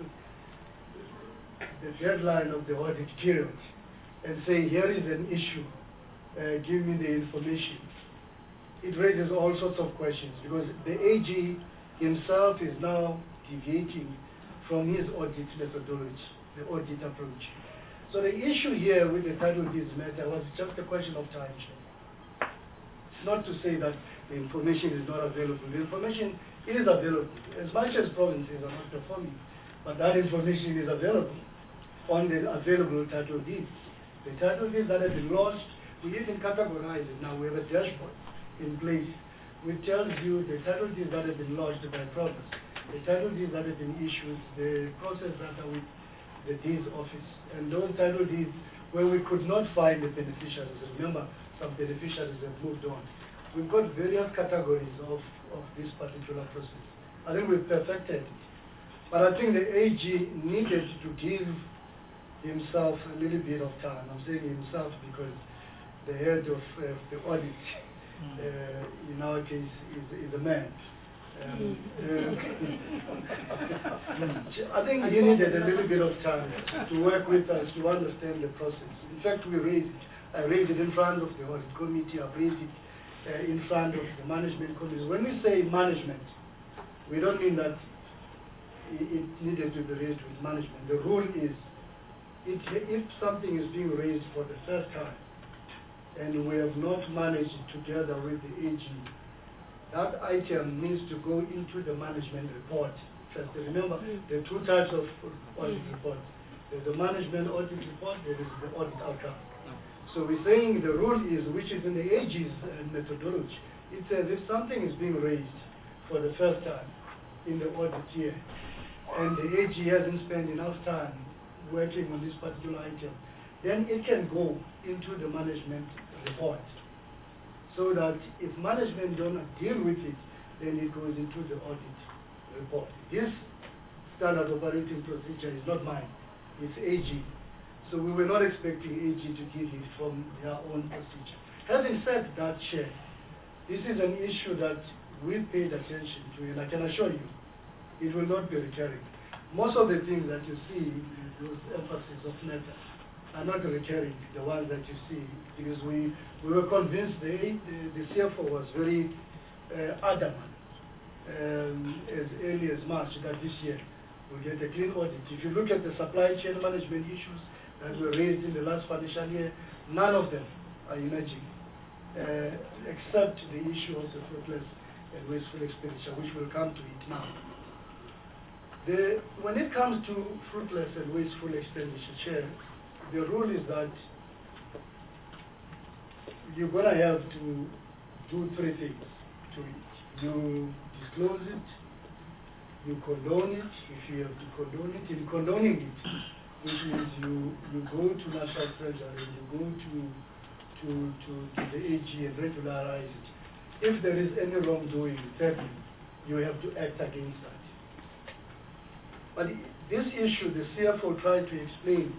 the deadline of the audit period and say, here is an issue, uh, give me the information, it raises all sorts of questions, because the A G himself is now deviating from his audit methodology, the audit approach. So the issue here with the title deeds matter was just a question of time. It's not to say that the information is not available. The information is available, as much as provinces are not performing, but that information is available on the available title deeds. The title deeds that have been launched, we even categorize it now. We have a dashboard in place which tells you the title deeds that have been launched by province, the title deeds that have been issued, the process that are with the deeds office, and those title deeds where we could not find the beneficiaries. Remember, some beneficiaries have moved on. We've got various categories of, of this particular process. I think we've perfected it. But I think the A G needed to give himself a little bit of time. I'm saying himself because the head of uh, the audit, uh, in our case, is, is a man. Um, uh, I think he needed a little bit of time to work with us to understand the process. In fact, we raised it. I raised it in front of the audit committee. I raised it uh, in front of the management committee. When we say management, we don't mean that it, it needed to be raised with management. The rule is, it, if something is being raised for the first time, and we have not managed together with the A G, that item needs to go into the management report. First, remember, there are two types of audit reports. There's the management audit report, there is the audit outcome. So we're saying the rule is, which is in the A G's uh, methodology, it says if something is being raised for the first time in the audit year, and the A G hasn't spent enough time working on this particular item, then it can go into the management report. So that if management don't deal with it, then it goes into the audit report. This standard operating procedure is not mine, it's A G. So we were not expecting A G to give it from their own procedure. Having said that, Chair, this is an issue that we paid attention to, and I can assure you, it will not be recurring. Most of the things that you see, those emphasis of matter, are not recurring, the ones that you see, because we, we were convinced the, the, the C F O was very uh, adamant um, as early as March that this year we'll get a clean audit. If you look at the supply chain management issues that were raised in the last financial year, none of them are emerging, uh, except the issue of the fruitless and wasteful expenditure, which we'll come to it now. The, when it comes to fruitless and wasteful expenditure, Chair, the rule is that you're going to have to do three things to it. You disclose it, you condone it, if you have to condone it. In condoning it, which means you, you go to National Treasury and you go to, to, to, to the A G and regularize it. If there is any wrongdoing, thirdly, you have to act against that. But this issue, the C F O tried to explain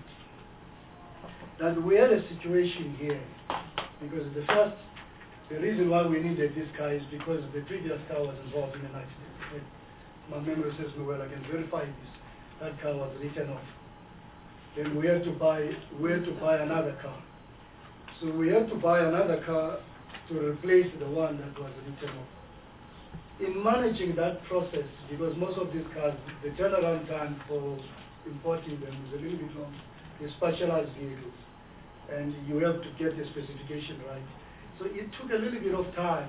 that we had a situation here, because the first, the reason why we needed this car is because the previous car was involved in an accident. My memory says me well, I can verify this. That car was written off. Then we had to buy, we had to buy another car. So we had to buy another car to replace the one that was written off. In managing that process, because most of these cars, the turnaround time for importing them is a little bit long, they're specialized vehicles, and you have to get the specification right. So it took a little bit of time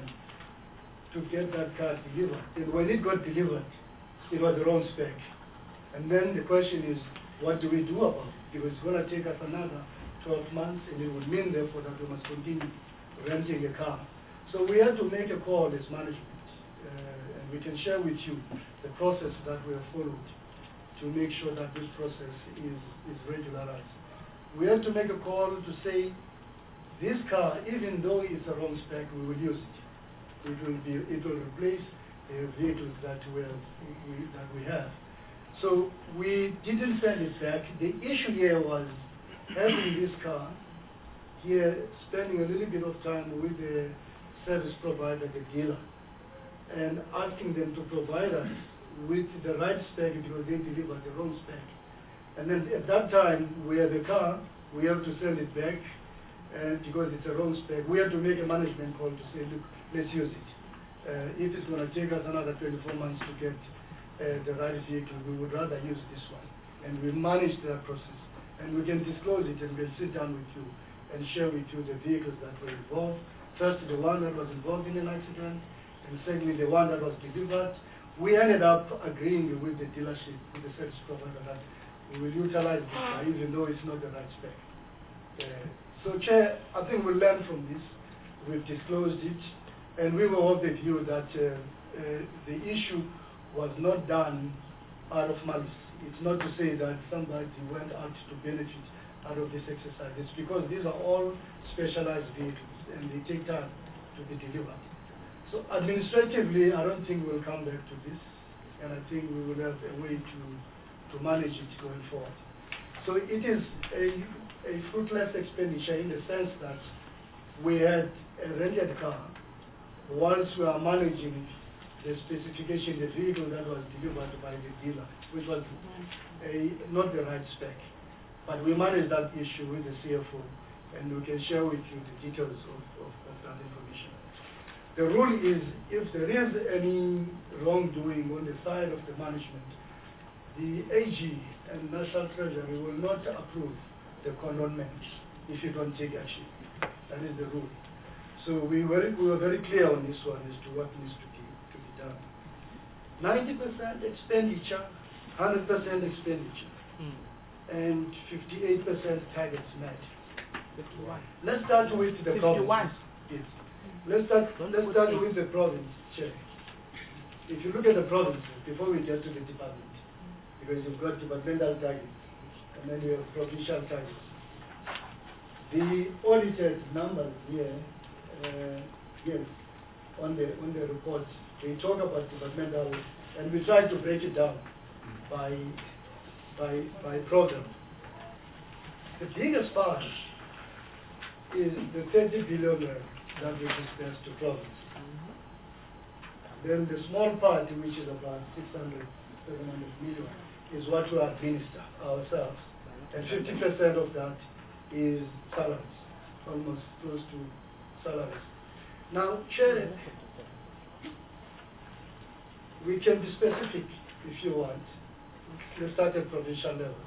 to get that car delivered. And when it got delivered, it was the wrong spec. And then the question is, what do we do about it? Because it's going to take us another twelve months, and it would mean, therefore, that we must continue renting a car. So we had to make a call as management. Uh, and we can share with you the process that we have followed to make sure that this process is, is regularized. We have to make a call to say, this car, even though it's a wrong spec, we will use it. It will be, it will replace the vehicles that we have, we, that we have. So we didn't send it back. The issue here was having this car here, spending a little bit of time with the service provider, the dealer, and asking them to provide us with the right spec because they delivered the wrong spec. And then at that time, we have the car, we have to send it back, and because it's a wrong spec, we have to make a management call to say, look, let's use it. Uh, if it's going to take us another twenty-four months to get uh, the right vehicle, we would rather use this one. And we manage that process. And we can disclose it, and we'll sit down with you and share with you the vehicles that were involved. First, the one that was involved in an accident, and secondly, the one that was delivered. We ended up agreeing with the dealership, with the service provider, that we will utilize this car, even though it's not the right spec. Uh, so, Chair, I think we'll learn from this. We've disclosed it, and we were of the view that uh, uh, the issue was not done out of malice. It's not to say that somebody went out to benefit out of this exercise. It's because these are all specialized vehicles, and they take time to be delivered. So administratively, I don't think we'll come back to this, and I think we will have a way to, to manage it going forward. So it is a, a fruitless expenditure in the sense that we had a rented car whilst we are managing the specification, the vehicle that was delivered by the dealer, which was a, not the right spec. But we managed that issue with the C F O, and we can share with you the details of, of, of that information. The rule is, if there is any wrongdoing on the side of the management, the A G and National Treasury will not approve the condonment if you don't take action. That is the rule. So we were, we were very clear on this one as to what needs to be, to be done. ninety percent expenditure, one hundred percent expenditure, mm. and fifty-eight percent targets met. fifty-one. Let's start with the fifty-one. province. Yes. Let's start, let's start with the province, Chair. If you look at the provinces, before we get to the department, because you've got departmental targets, and then you have provincial targets. The audited numbers here, uh, yes, on the, on the report, they talk about departmental, and we try to break it down by, by, by program. The biggest part is the thirty billion that we dispersed to province. Then the small part, which is about six hundred, seven hundred million, is what we administer ourselves. And fifty percent of that is salaries, almost close to salaries. Now, Chair, we can be specific if you want. Let's start at provincial level.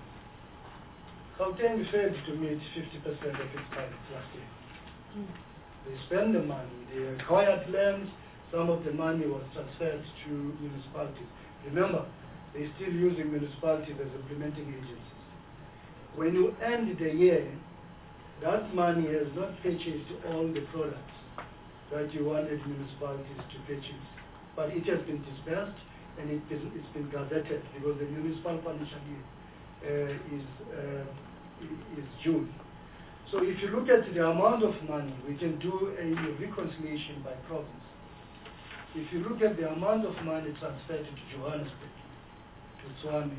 Gauteng failed to meet fifty percent of its targets last year. Mm. They spent the money, they acquired lands, some of the money was transferred to municipalities. Remember, they're still using municipalities as implementing agencies. When you end the year, that money has not purchased all the products that you wanted municipalities to purchase. But it has been dispersed and it is, it's been gazetted because the municipal financial year uh, is, uh, is June. So if you look at the amount of money, we can do a reconciliation by province. If you look at the amount of money transferred to Johannesburg, to Tshwane,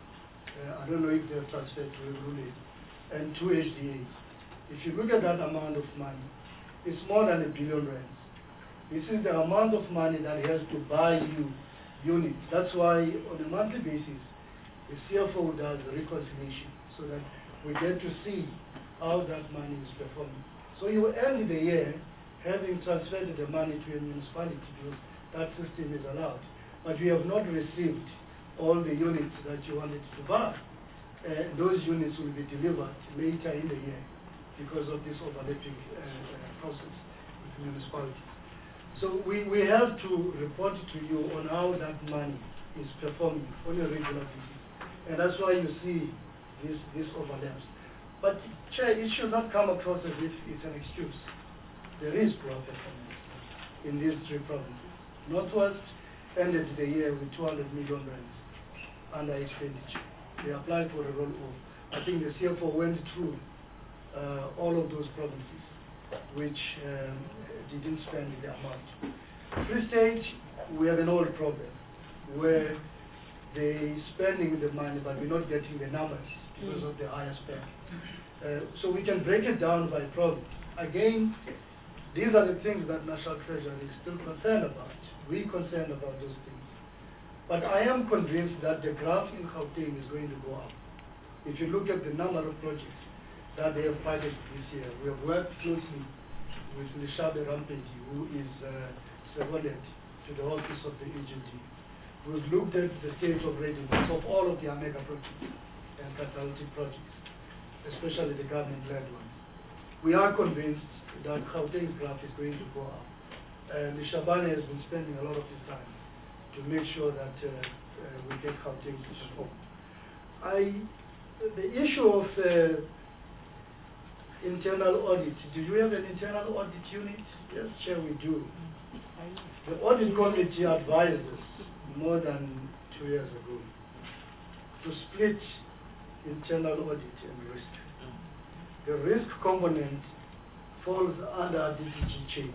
uh, I don't know if they're transferred to Rule, and to H D As. If you look at that amount of money, it's more than a billion rands. This is the amount of money that has to buy you units. That's why on a monthly basis, the C F O does a reconciliation so that we get to see how that money is performing. So you end the year having transferred the money to a municipality because that system is allowed. But you have not received all the units that you wanted to buy. Uh, those units will be delivered later in the year because of this overlapping uh, uh, process with the municipality. So we, we have to report to you on how that money is performing on a regular basis. And that's why you see this, this overlaps. But, Chair, it should not come across as if it's an excuse. There is poor performance in these three provinces. Northwest ended the year with two hundred million rands under expenditure. They applied for a roll-off. I think the C F O went through uh, all of those provinces which um, didn't spend the amount. Free State, we have an old problem where they spending the money but we're not getting the numbers because of the higher spend. Uh, so we can break it down by province. Again, these are the things that National Treasury is still concerned about. We're concerned about those things. But I am convinced that the graph in Gauteng is going to go up. If you look at the number of projects that they have piloted this year, we have worked closely with Lishabe Rampedi, who is uh, seconded to the office of the A G D. We've looked at the state of readiness of all of the mega projects and catalytic projects, especially the government-led ones. We are convinced that Gauteng's graph is going to go up. And Lishabane has been spending a lot of his time to make sure that uh, uh, we get Gauteng to perform. I, the issue of uh, internal audit, do you have an internal audit unit? Yes, Chair, we do. The audit committee advised us more than two years ago to split internal audit and risk. The risk component falls under the D G chain.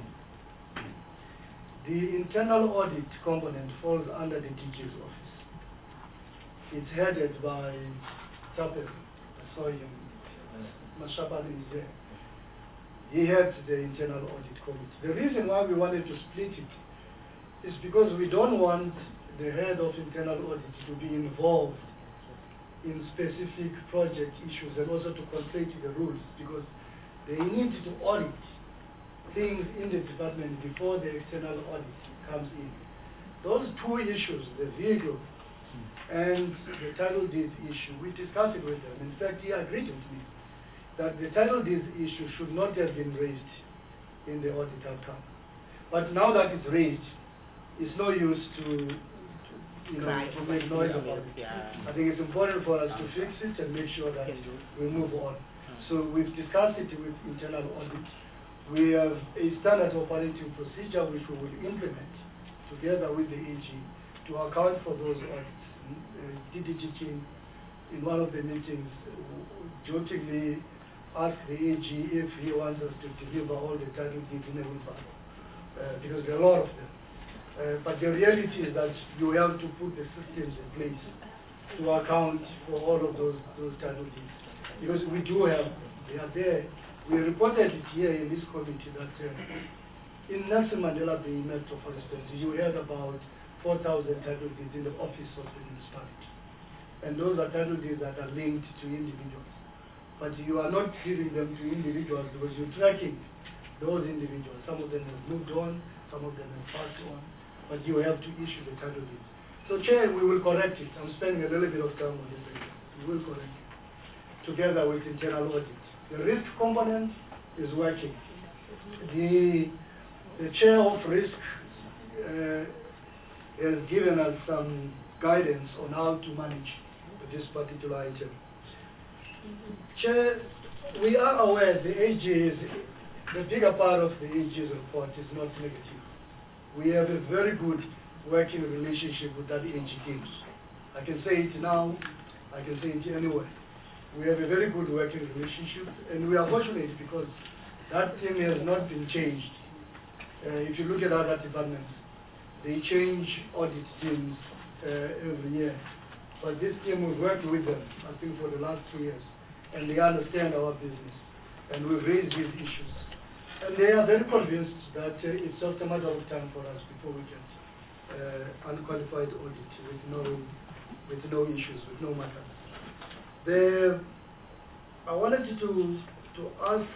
The internal audit component falls under the D G's office. It's headed by Tapel. I saw him. Mashapali is there. He heads the internal audit committee. The reason why we wanted to split it is because we don't want the head of internal audit to be involved in specific project issues and also to conflict the rules, because they need to audit things in the department before the external audit comes in. Those two issues, the vehicle and the title deed issue, we discussed it with them. In fact, he agreed with me that the title deed issue should not have been raised in the audit outcome. But now that it's raised, it's no use to you know, Right. to make noise about it. Yeah. I think it's important for us to fix it and make sure that we move on. So we've discussed it with internal audit. We have a standard operating procedure which we will implement together with the A G to account for those audits. Uh, D D G King, in one of the meetings, uh, jokingly asked the A G if he wants us to deliver all the title deeds in a wheelbarrow, uh, because there are a lot of them. Uh, but the reality is that you have to put the systems in place to account for all of those, those title deeds. Because we do have, they are there. We reported it here in this committee that uh, in Nelson Mandela Bay Metro, for instance, you had about four thousand title deeds in the office of the municipality. And those are title deeds that are linked to individuals. But you are not giving them to individuals because you're tracking those individuals. Some of them have moved on, some of them have passed on, but you have to issue the title deeds. So, Chair, we will correct it. I'm spending a little bit of time on this. We will correct it together with internal audit. The risk component is working. The, the chair of risk uh, has given us some guidance on how to manage this particular item. Chair, we are aware the A G is, the bigger part of the A G's report is not negative. We have a very good working relationship with that A G teams. I can say it now, I can say it anywhere. We have a very good working relationship, and we are fortunate because that team has not been changed. Uh, if you look at other departments, they change audit teams uh, every year. But this team, we've worked with them, I think, for the last two years, and they understand our business, and we've raised these issues. And they are very convinced that uh, it's just a matter of time for us before we get uh, unqualified audit with no, with no issues, with no matters. The, I wanted to, to ask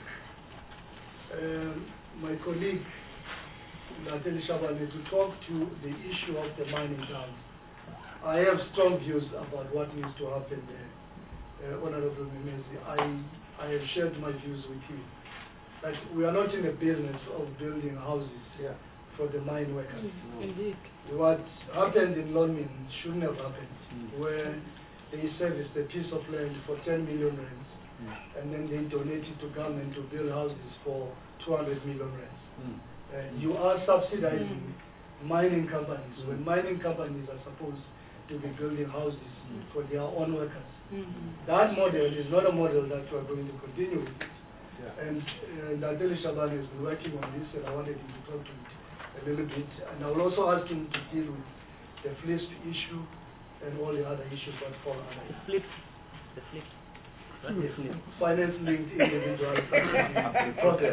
um, my colleague, Nathalie Shabane, to talk to the issue of the mining towns. I have strong views about what needs to happen there. Uh, Honorable Mimezi, I, I have shared my views with you. That we are not in the business of building houses yeah. for the mine workers. Indeed. What happened in Lonmin shouldn't have happened, mm. where they serviced a piece of land for ten million rands, mm. and then they donated to government to build houses for two hundred million rands. Mm. Uh, you are subsidizing mm. mining companies mm. when mining companies are supposed to be building houses mm. for their own workers. Mm-hmm. That model is not a model that we are going to continue with. Yeah. And uh, Nathalie Shabane has been working on this, and I wanted him to talk to it a little bit. And I will also ask him to deal with the FLISP issue and all the other issues that fall under it. The flip. The flip. What is flip? Finance linked individual process.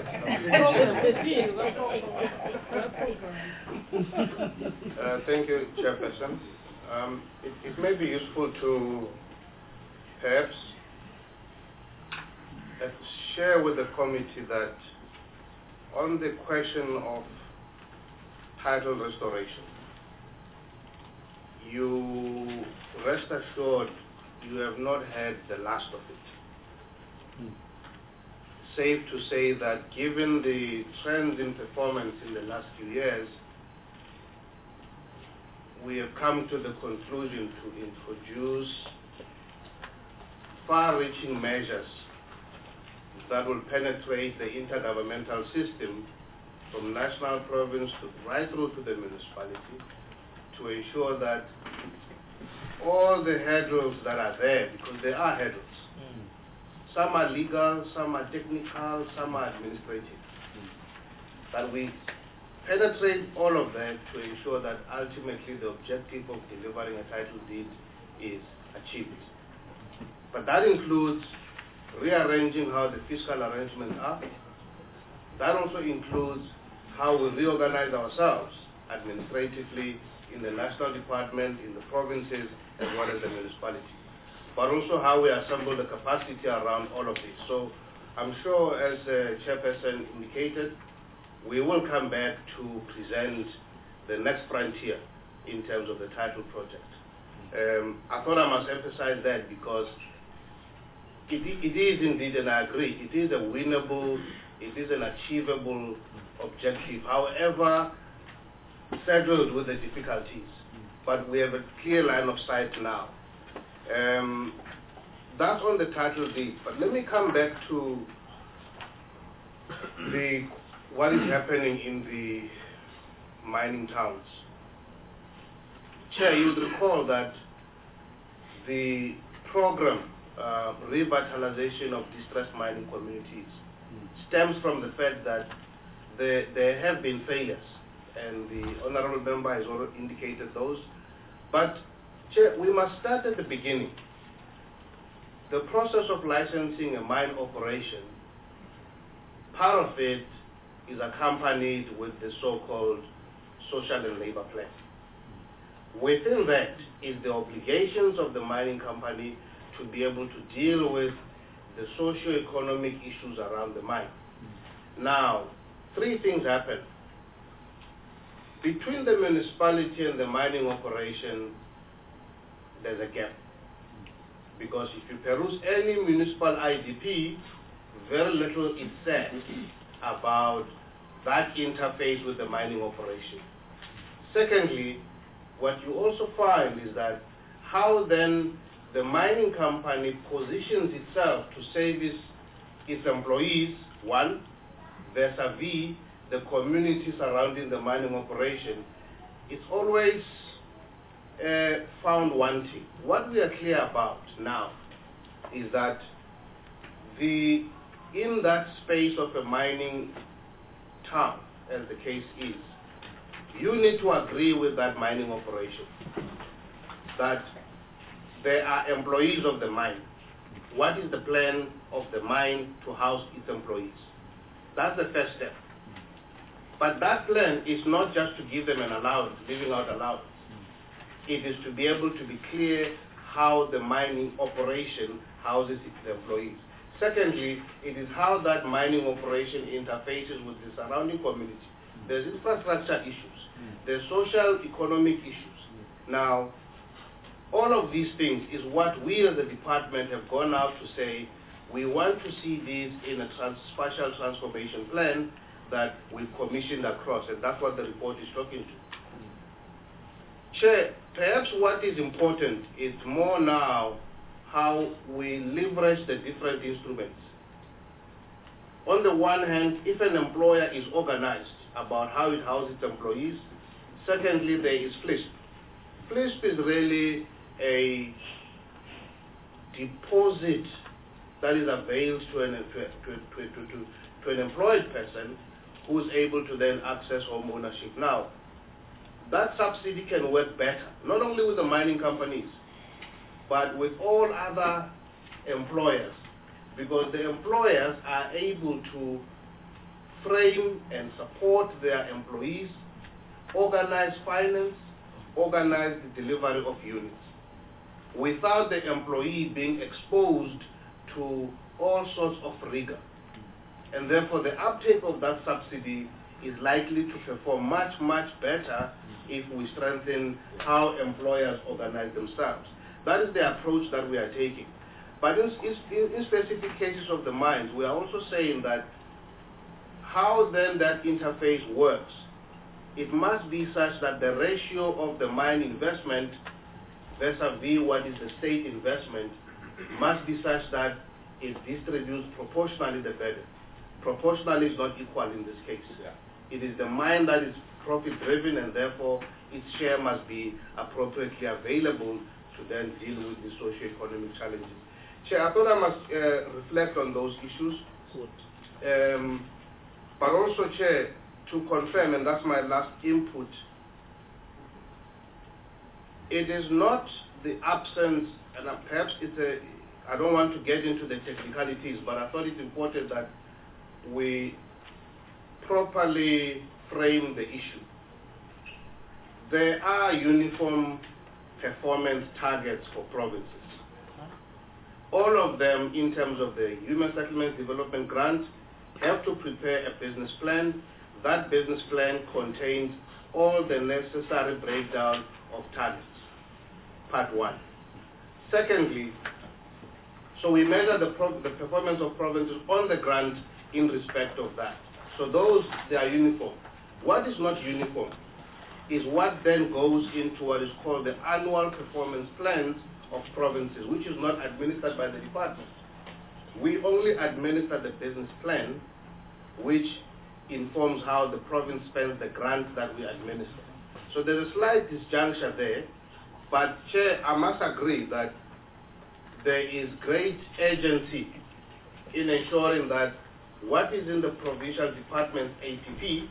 uh, thank you, Chairperson. Um, it, it may be useful to perhaps uh, share with the committee that on the question of title restoration, you rest assured you have not had the last of it. Mm. Safe to say that given the trends in performance in the last few years, we have come to the conclusion to introduce far-reaching measures that will penetrate the intergovernmental system from national province to right through to the municipality, to ensure that all the hurdles that are there, because there are hurdles, mm. some are legal, some are technical, some are administrative, mm. that we penetrate all of that to ensure that ultimately the objective of delivering a title deed is achieved. But that includes rearranging how the fiscal arrangements are. That also includes how we reorganize ourselves administratively in the national department, in the provinces, as well as the municipality. But also how we assemble the capacity around all of this. So I'm sure, as the chairperson indicated, we will come back to present the next frontier in terms of the title project. Um, I thought I must emphasize that because it, it is indeed, and I agree, it is a winnable, it is an achievable objective, however saddled with the difficulties. But we have a clear line of sight now. Um, that's on the title deed. But let me come back to the what is happening in the mining towns. Chair, you would recall that the program, uh, revitalization of distressed mining communities, stems from the fact that there, there have been failures, and the honorable member has already indicated those. But Chair, we must start at the beginning. The process of licensing a mine operation, part of it is accompanied with the so-called social and labor plan. Within that is the obligations of the mining company to be able to deal with the socio-economic issues around the mine. Now, three things happen. Between the municipality and the mining operation, there's a gap. Because if you peruse any municipal I D P, very little is said about that interface with the mining operation. Secondly, what you also find is that how then the mining company positions itself to service its employees, one, vis-a-vis the community surrounding the mining operation, it's always uh, found wanting. What we are clear about now is that the in that space of a mining town, as the case is, you need to agree with that mining operation that there are employees of the mine. What is the plan of the mine to house its employees? That's the first step. But that plan is not just to give them an allowance, giving out allowance. It is to be able to be clear how the mining operation houses its employees. Secondly, it is how that mining operation interfaces with the surrounding community. There's infrastructure issues. There's social economic issues. Now, all of these things is what we as a department have gone out to say, we want to see these in a trans spatial transformation plan that we've commissioned across, and that's what the report is talking to. Chair, perhaps what is important is more now how we leverage the different instruments. On the one hand, if an employer is organized about how it houses its employees, secondly, there is FLISP. FLISP is really a deposit that is availed to an, to, to, to, to, to an employed person who is able to then access home ownership. Now, that subsidy can work better, not only with the mining companies, but with all other employers, because the employers are able to frame and support their employees, organize finance, organize the delivery of units, without the employee being exposed to all sorts of rigor. And therefore, the uptake of that subsidy is likely to perform much, much better if we strengthen how employers organize themselves. That is the approach that we are taking. But in, in, in specific cases of the mines, we are also saying that how then that interface works, it must be such that the ratio of the mine investment vis-a-vis what is the state investment must be such that it distributes proportionally the burden. Proportionally is not equal in this case. Yeah. It is the mine that is profit-driven, and therefore its share must be appropriately available to then deal with the socio-economic challenges. Chair, I thought I must uh, reflect on those issues. Good. Um, but also, Chair, to confirm, and that's my last input, it is not the absence, and perhaps it's a, I don't want to get into the technicalities, but I thought it's important that we properly frame the issue. There are uniform performance targets for provinces. All of them, in terms of the Human Settlement Development Grant, have to prepare a business plan. That business plan contains all the necessary breakdown of targets, part one. Secondly, so we measure the, pro the performance of provinces on the grant in respect of that. So those, they are uniform. What is not uniform is what then goes into what is called the annual performance plans of provinces, which is not administered by the department. We only administer the business plan, which informs how the province spends the grants that we administer. So there's a slight disjuncture there, but Chair, I must agree that there is great urgency in ensuring that what is in the provincial department's A P P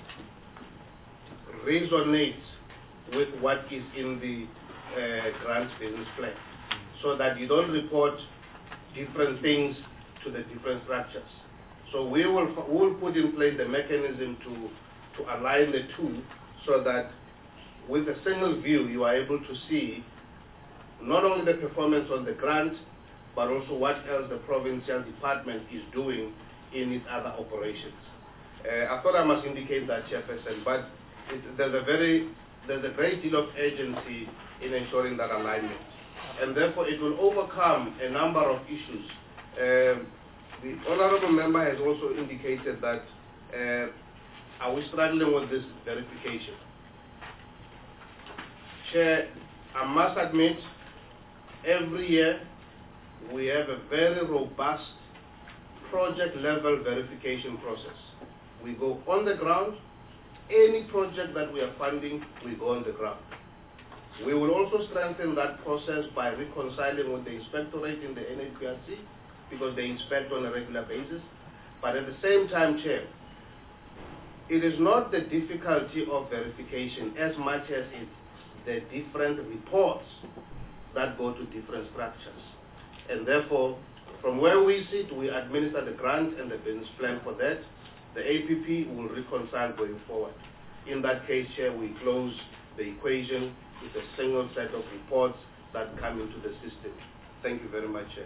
resonates with what is in the uh, grants business plan, so that you don't report different things to the different structures. So we will we will put in place the mechanism to to align the two, so that with a single view you are able to see not only the performance on the grant, but also what else the provincial department is doing in its other operations. Uh, I thought I must indicate that, Chairperson, but it, there's a very there's a great deal of urgency in ensuring that alignment, and therefore it will overcome a number of issues. Um, the honourable member has also indicated that uh, are we struggling with this verification? Chair, I must admit, every year we have a very robust project-level verification process. We go on the ground. Any project that we are funding, we go on the ground. We will also strengthen that process by reconciling with the inspectorate in the N A P R C, because they inspect on a regular basis. But at the same time, Chair, it is not the difficulty of verification as much as it's the different reports that go to different structures. And therefore, from where we sit, we administer the grant and the business plan for that. The A P P will reconcile going forward. In that case, Chair, we close the equation with a single set of reports that come into the system. Thank you very much, Chair.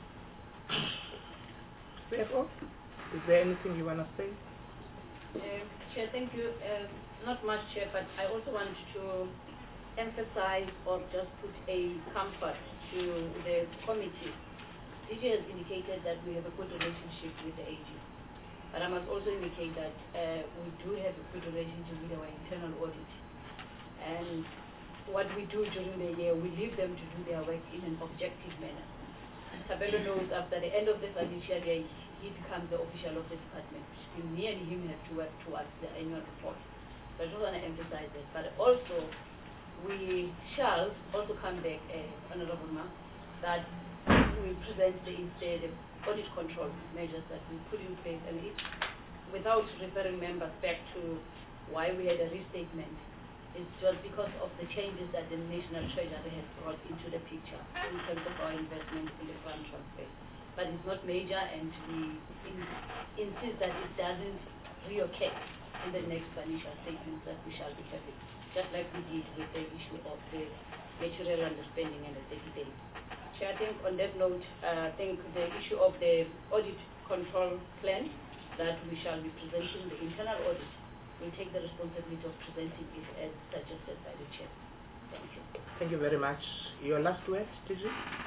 C F O, is there anything you want to say? Uh, Chair, thank you. Uh, not much, Chair, but I also want to emphasize or just put a comfort to the committee. D G has indicated that we have a good relationship with the A G. But I must also indicate that uh, we do have a good relationship with our internal audit. And what we do during the year, we leave them to do their work in an objective manner. Tabello knows after the end of the financial year, he becomes the official of the department. Me and him have to work towards the annual report. So I just want to emphasize that. But also, we shall also come back, uh, Honorable Ma, that we present the, the audit control measures that we put in place, and it, without referring members back to why we had a restatement, it's just because of the changes that the National Treasury has brought into the picture in terms of our investment in the fund transfer. But it's not major, and we in, insist that it doesn't reoccur in the next financial statements that we shall be having, just like we did with the issue of the material underspending and the thirty days. Chair, I think on that note, uh, I think the issue of the audit control plan that we shall be presenting, the internal audit, will take the responsibility of presenting it as suggested by the Chair. Thank you. Thank you very much. Your last word, D G?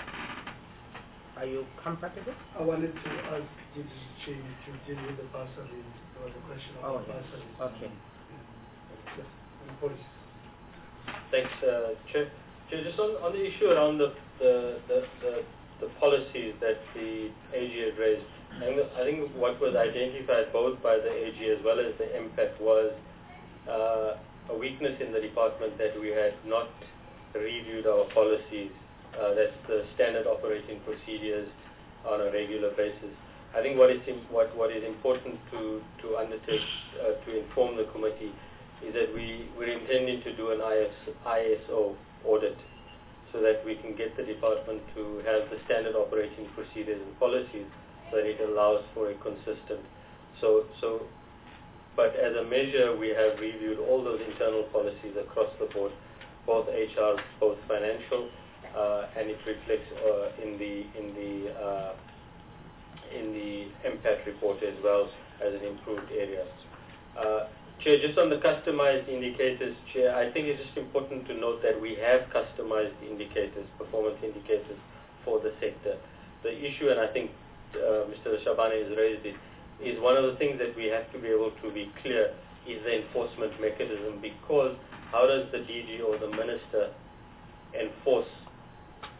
Are you comfortable? I wanted to ask D G Chair to deal with the bursaries. There was a question Oh, about bursaries. okay. Yeah. And policies. Thanks, uh, Chair. Chair, just on, on the issue around the the, the, the, the policies that the A G had raised, I think, I think what was identified both by the A G as well as the M P A C was uh, a weakness in the department, that we had not reviewed our policies. Uh, that's the standard operating procedures on a regular basis. I think what is, what, what is important to, to undertake, uh, to inform the committee, is that we, we're intending to do an I S O audit, so that we can get the department to have the standard operating procedures and policies, so that it allows for a consistent. So, so, but as a measure, we have reviewed all those internal policies across the board, both H R, both financial, uh, and it reflects uh, in the in the uh, in the M P A C report as well as an improved area. Uh, Chair, just on the customized indicators, Chair, I think it's just important to note that we have customized indicators, performance indicators for the sector. The issue, and I think uh, Mister Shabani has raised it, is one of the things that we have to be able to be clear is the enforcement mechanism, because how does the D G or the Minister enforce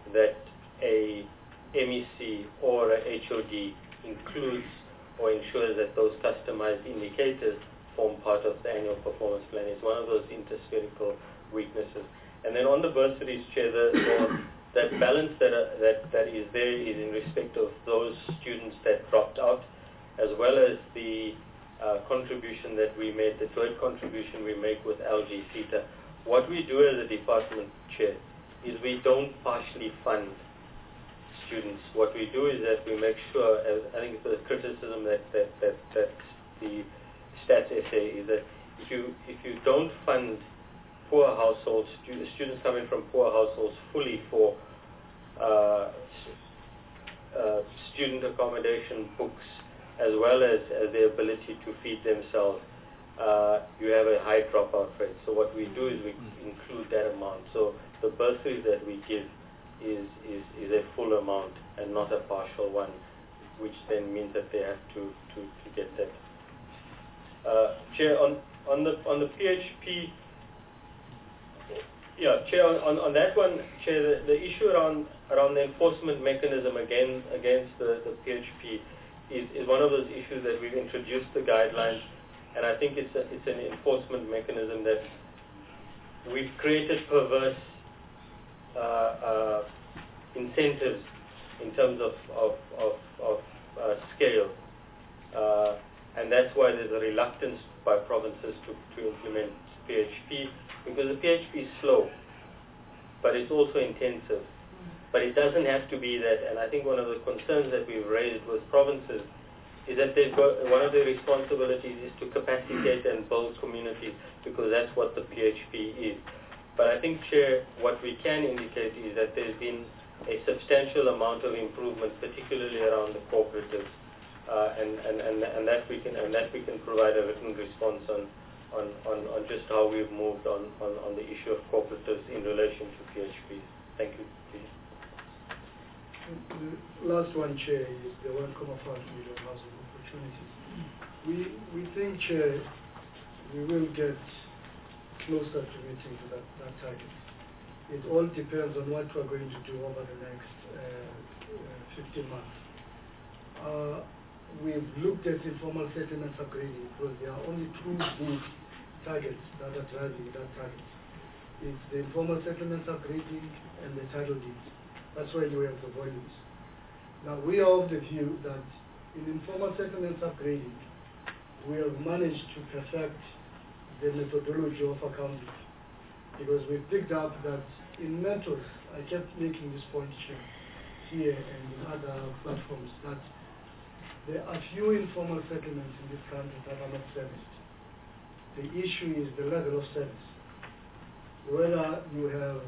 that a M E C or a H O D includes or ensures that those customized indicators form part of the annual performance plan. It's one of those interspherical weaknesses. And then on the bursaries, Chair, the, the, that balance that, uh, that, that is there is in respect of those students that dropped out, as well as the uh, contribution that we made, the joint contribution we make with L G CETA. What we do as a department, Chair, is we don't partially fund students. What we do is that we make sure, as I think it's the criticism that, that, that, that the stats essay is that if you, if you don't fund poor households, stu students coming from poor households fully for uh, uh, student accommodation, books, as well as, as the ability to feed themselves, uh, you have a high dropout rate. So what we do is we include that amount. So the bursaries that we give is, is, is a full amount and not a partial one, which then means that they have to, to, to get that. Uh, Chair, on, on, the, on the P H P, yeah, Chair, on, on, on that one, Chair, the, the issue around, around the enforcement mechanism again, against the, the P H P is, is one of those issues that we've introduced the guidelines, and I think it's, a, it's an enforcement mechanism that we've created perverse uh, uh, incentives in terms of, of, of, of uh, scale. Uh, and that's why there's a reluctance by provinces to, to implement P H P, because the P H P is slow, but it's also intensive. But it doesn't have to be that, and I think one of the concerns that we've raised with provinces is that they've got, one of their responsibilities is to capacitate and build communities, because that's what the P H P is. But I think, Chair, what we can indicate is that there's been a substantial amount of improvement, particularly around the cooperatives, uh, and, and, and, and that we can and that we can provide a written response on, on, on, on just how we've moved on, on, on the issue of cooperatives in relation to P H Ps. Thank you. The last one, Chair, is the one point five million housing opportunities. We, we think, Chair, we will get closer to meeting to that, that target. It all depends on what we're going to do over the next uh, uh, fifteen months. Uh, we've looked at informal settlements upgrading because there are only two big targets that are driving that target. It's the informal settlements upgrading and the title deeds. That's why you have the volumes. Now, we are of the view that in informal settlements upgrading, we have managed to perfect the methodology of accounting. Because we picked up that in methods, I kept making this point here and in other platforms, that there are few informal settlements in this country that are not serviced. The issue is the level of service. Whether you have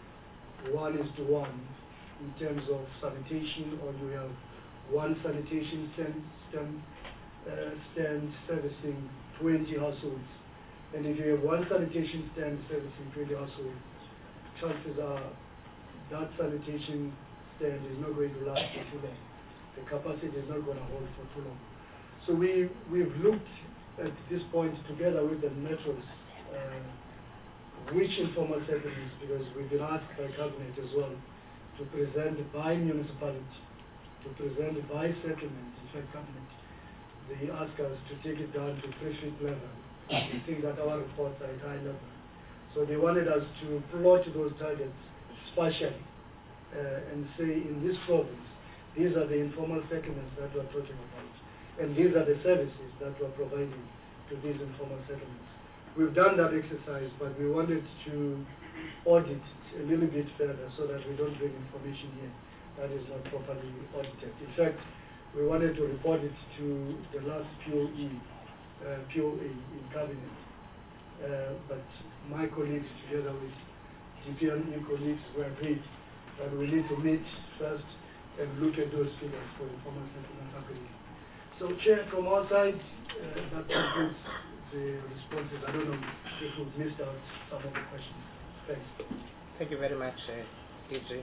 one is to one in terms of sanitation, or you have one sanitation stand, stand, uh, stand servicing twenty households. And if you have one sanitation stand servicing twenty households, chances are that sanitation stand is not going to last for too long. The capacity is not going to hold for too long. So we, we've looked at this point together with the metros, uh, which informal settlements, because we've been asked by Cabinet as well to present by municipality, to present by settlement. In fact, Cabinet, they ask us to take it down to precinct level. We think that our reports are at high level. So they wanted us to plot those targets spatially uh, and say, in this province, these are the informal settlements that we're talking about. And these are the services that we're providing to these informal settlements. We've done that exercise, but we wanted to audit a little bit further so that we don't bring information here that is not properly audited. In fact, we wanted to report it to the last P O E, uh, P O A in Cabinet. Uh, but my colleagues, together with G P N E colleagues, were agreed that we need to meet first and look at those figures for informal settlement agreement. So, Chair, from our side, uh, that concludes the responses. I don't know if we've missed out some of the questions. Thanks. Thank you very much, uh, D J.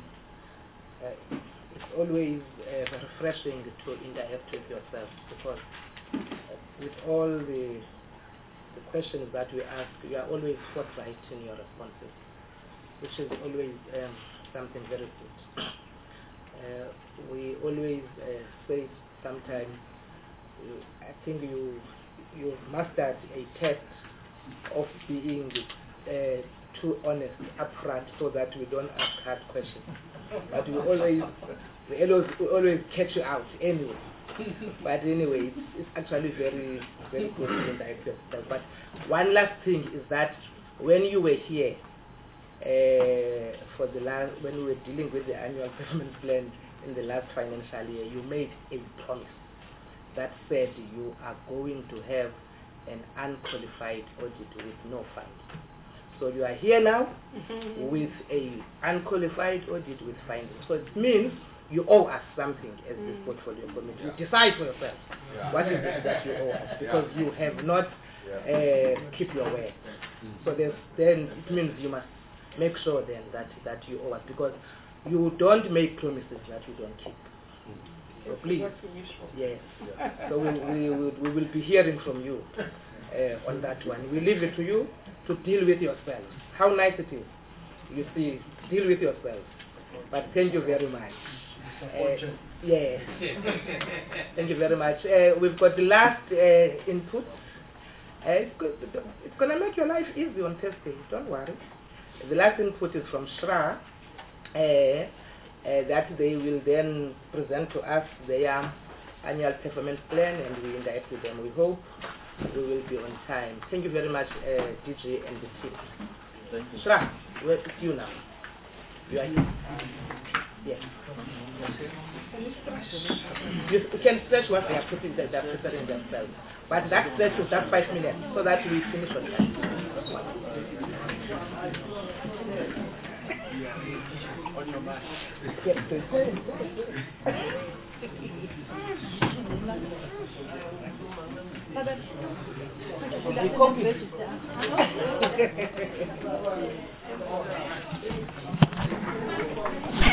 Uh, it's always uh, refreshing to interact with yourself, because uh, with all the, the questions that we ask, you are always forthright in your responses, which is always um, something very good. we always uh, say sometimes, you, I think you you mastered a test of being uh, too honest upfront so that we don't ask hard questions. But we always, we always, we always catch you out anyway. But anyway, it's, it's actually very, very good to indict yourself. But one last thing is that when you were here uh, for the last, when we were dealing with the annual performance plan in the last financial year, you made a promise that said you are going to have an unqualified audit with no findings. So you are here now with a unqualified audit with findings. So it means you owe us something as this portfolio committee. Yeah. You decide for yourself Yeah. what is it that you owe us, because Yeah. you have not uh, keep your word. So there's, then it means you must make sure then that, that you owe us, because you don't make promises that you don't keep. So please, yes. So we, we, we, we will be hearing from you uh, on that one. We leave it to you to deal with yourselves. How nice it is. You see, deal with yourselves. But thank you very much. Uh, yes. Thank you very much. Uh, we've got the last uh, input. Uh, it's, go it's going to make your life easy on Thursday. Don't worry. The last input is from Shra. Uh, Uh, that they will then present to us their annual performance plan, and we indict with them. We hope we will be on time. Thank you very much, uh, D J and the team. Thank you. Shra, where is you now? You are here. Yes. You, you can stretch what they are putting that they are preparing themselves. But that stretch is just five minutes so that we finish on time. On your mark. Yes, please. Father,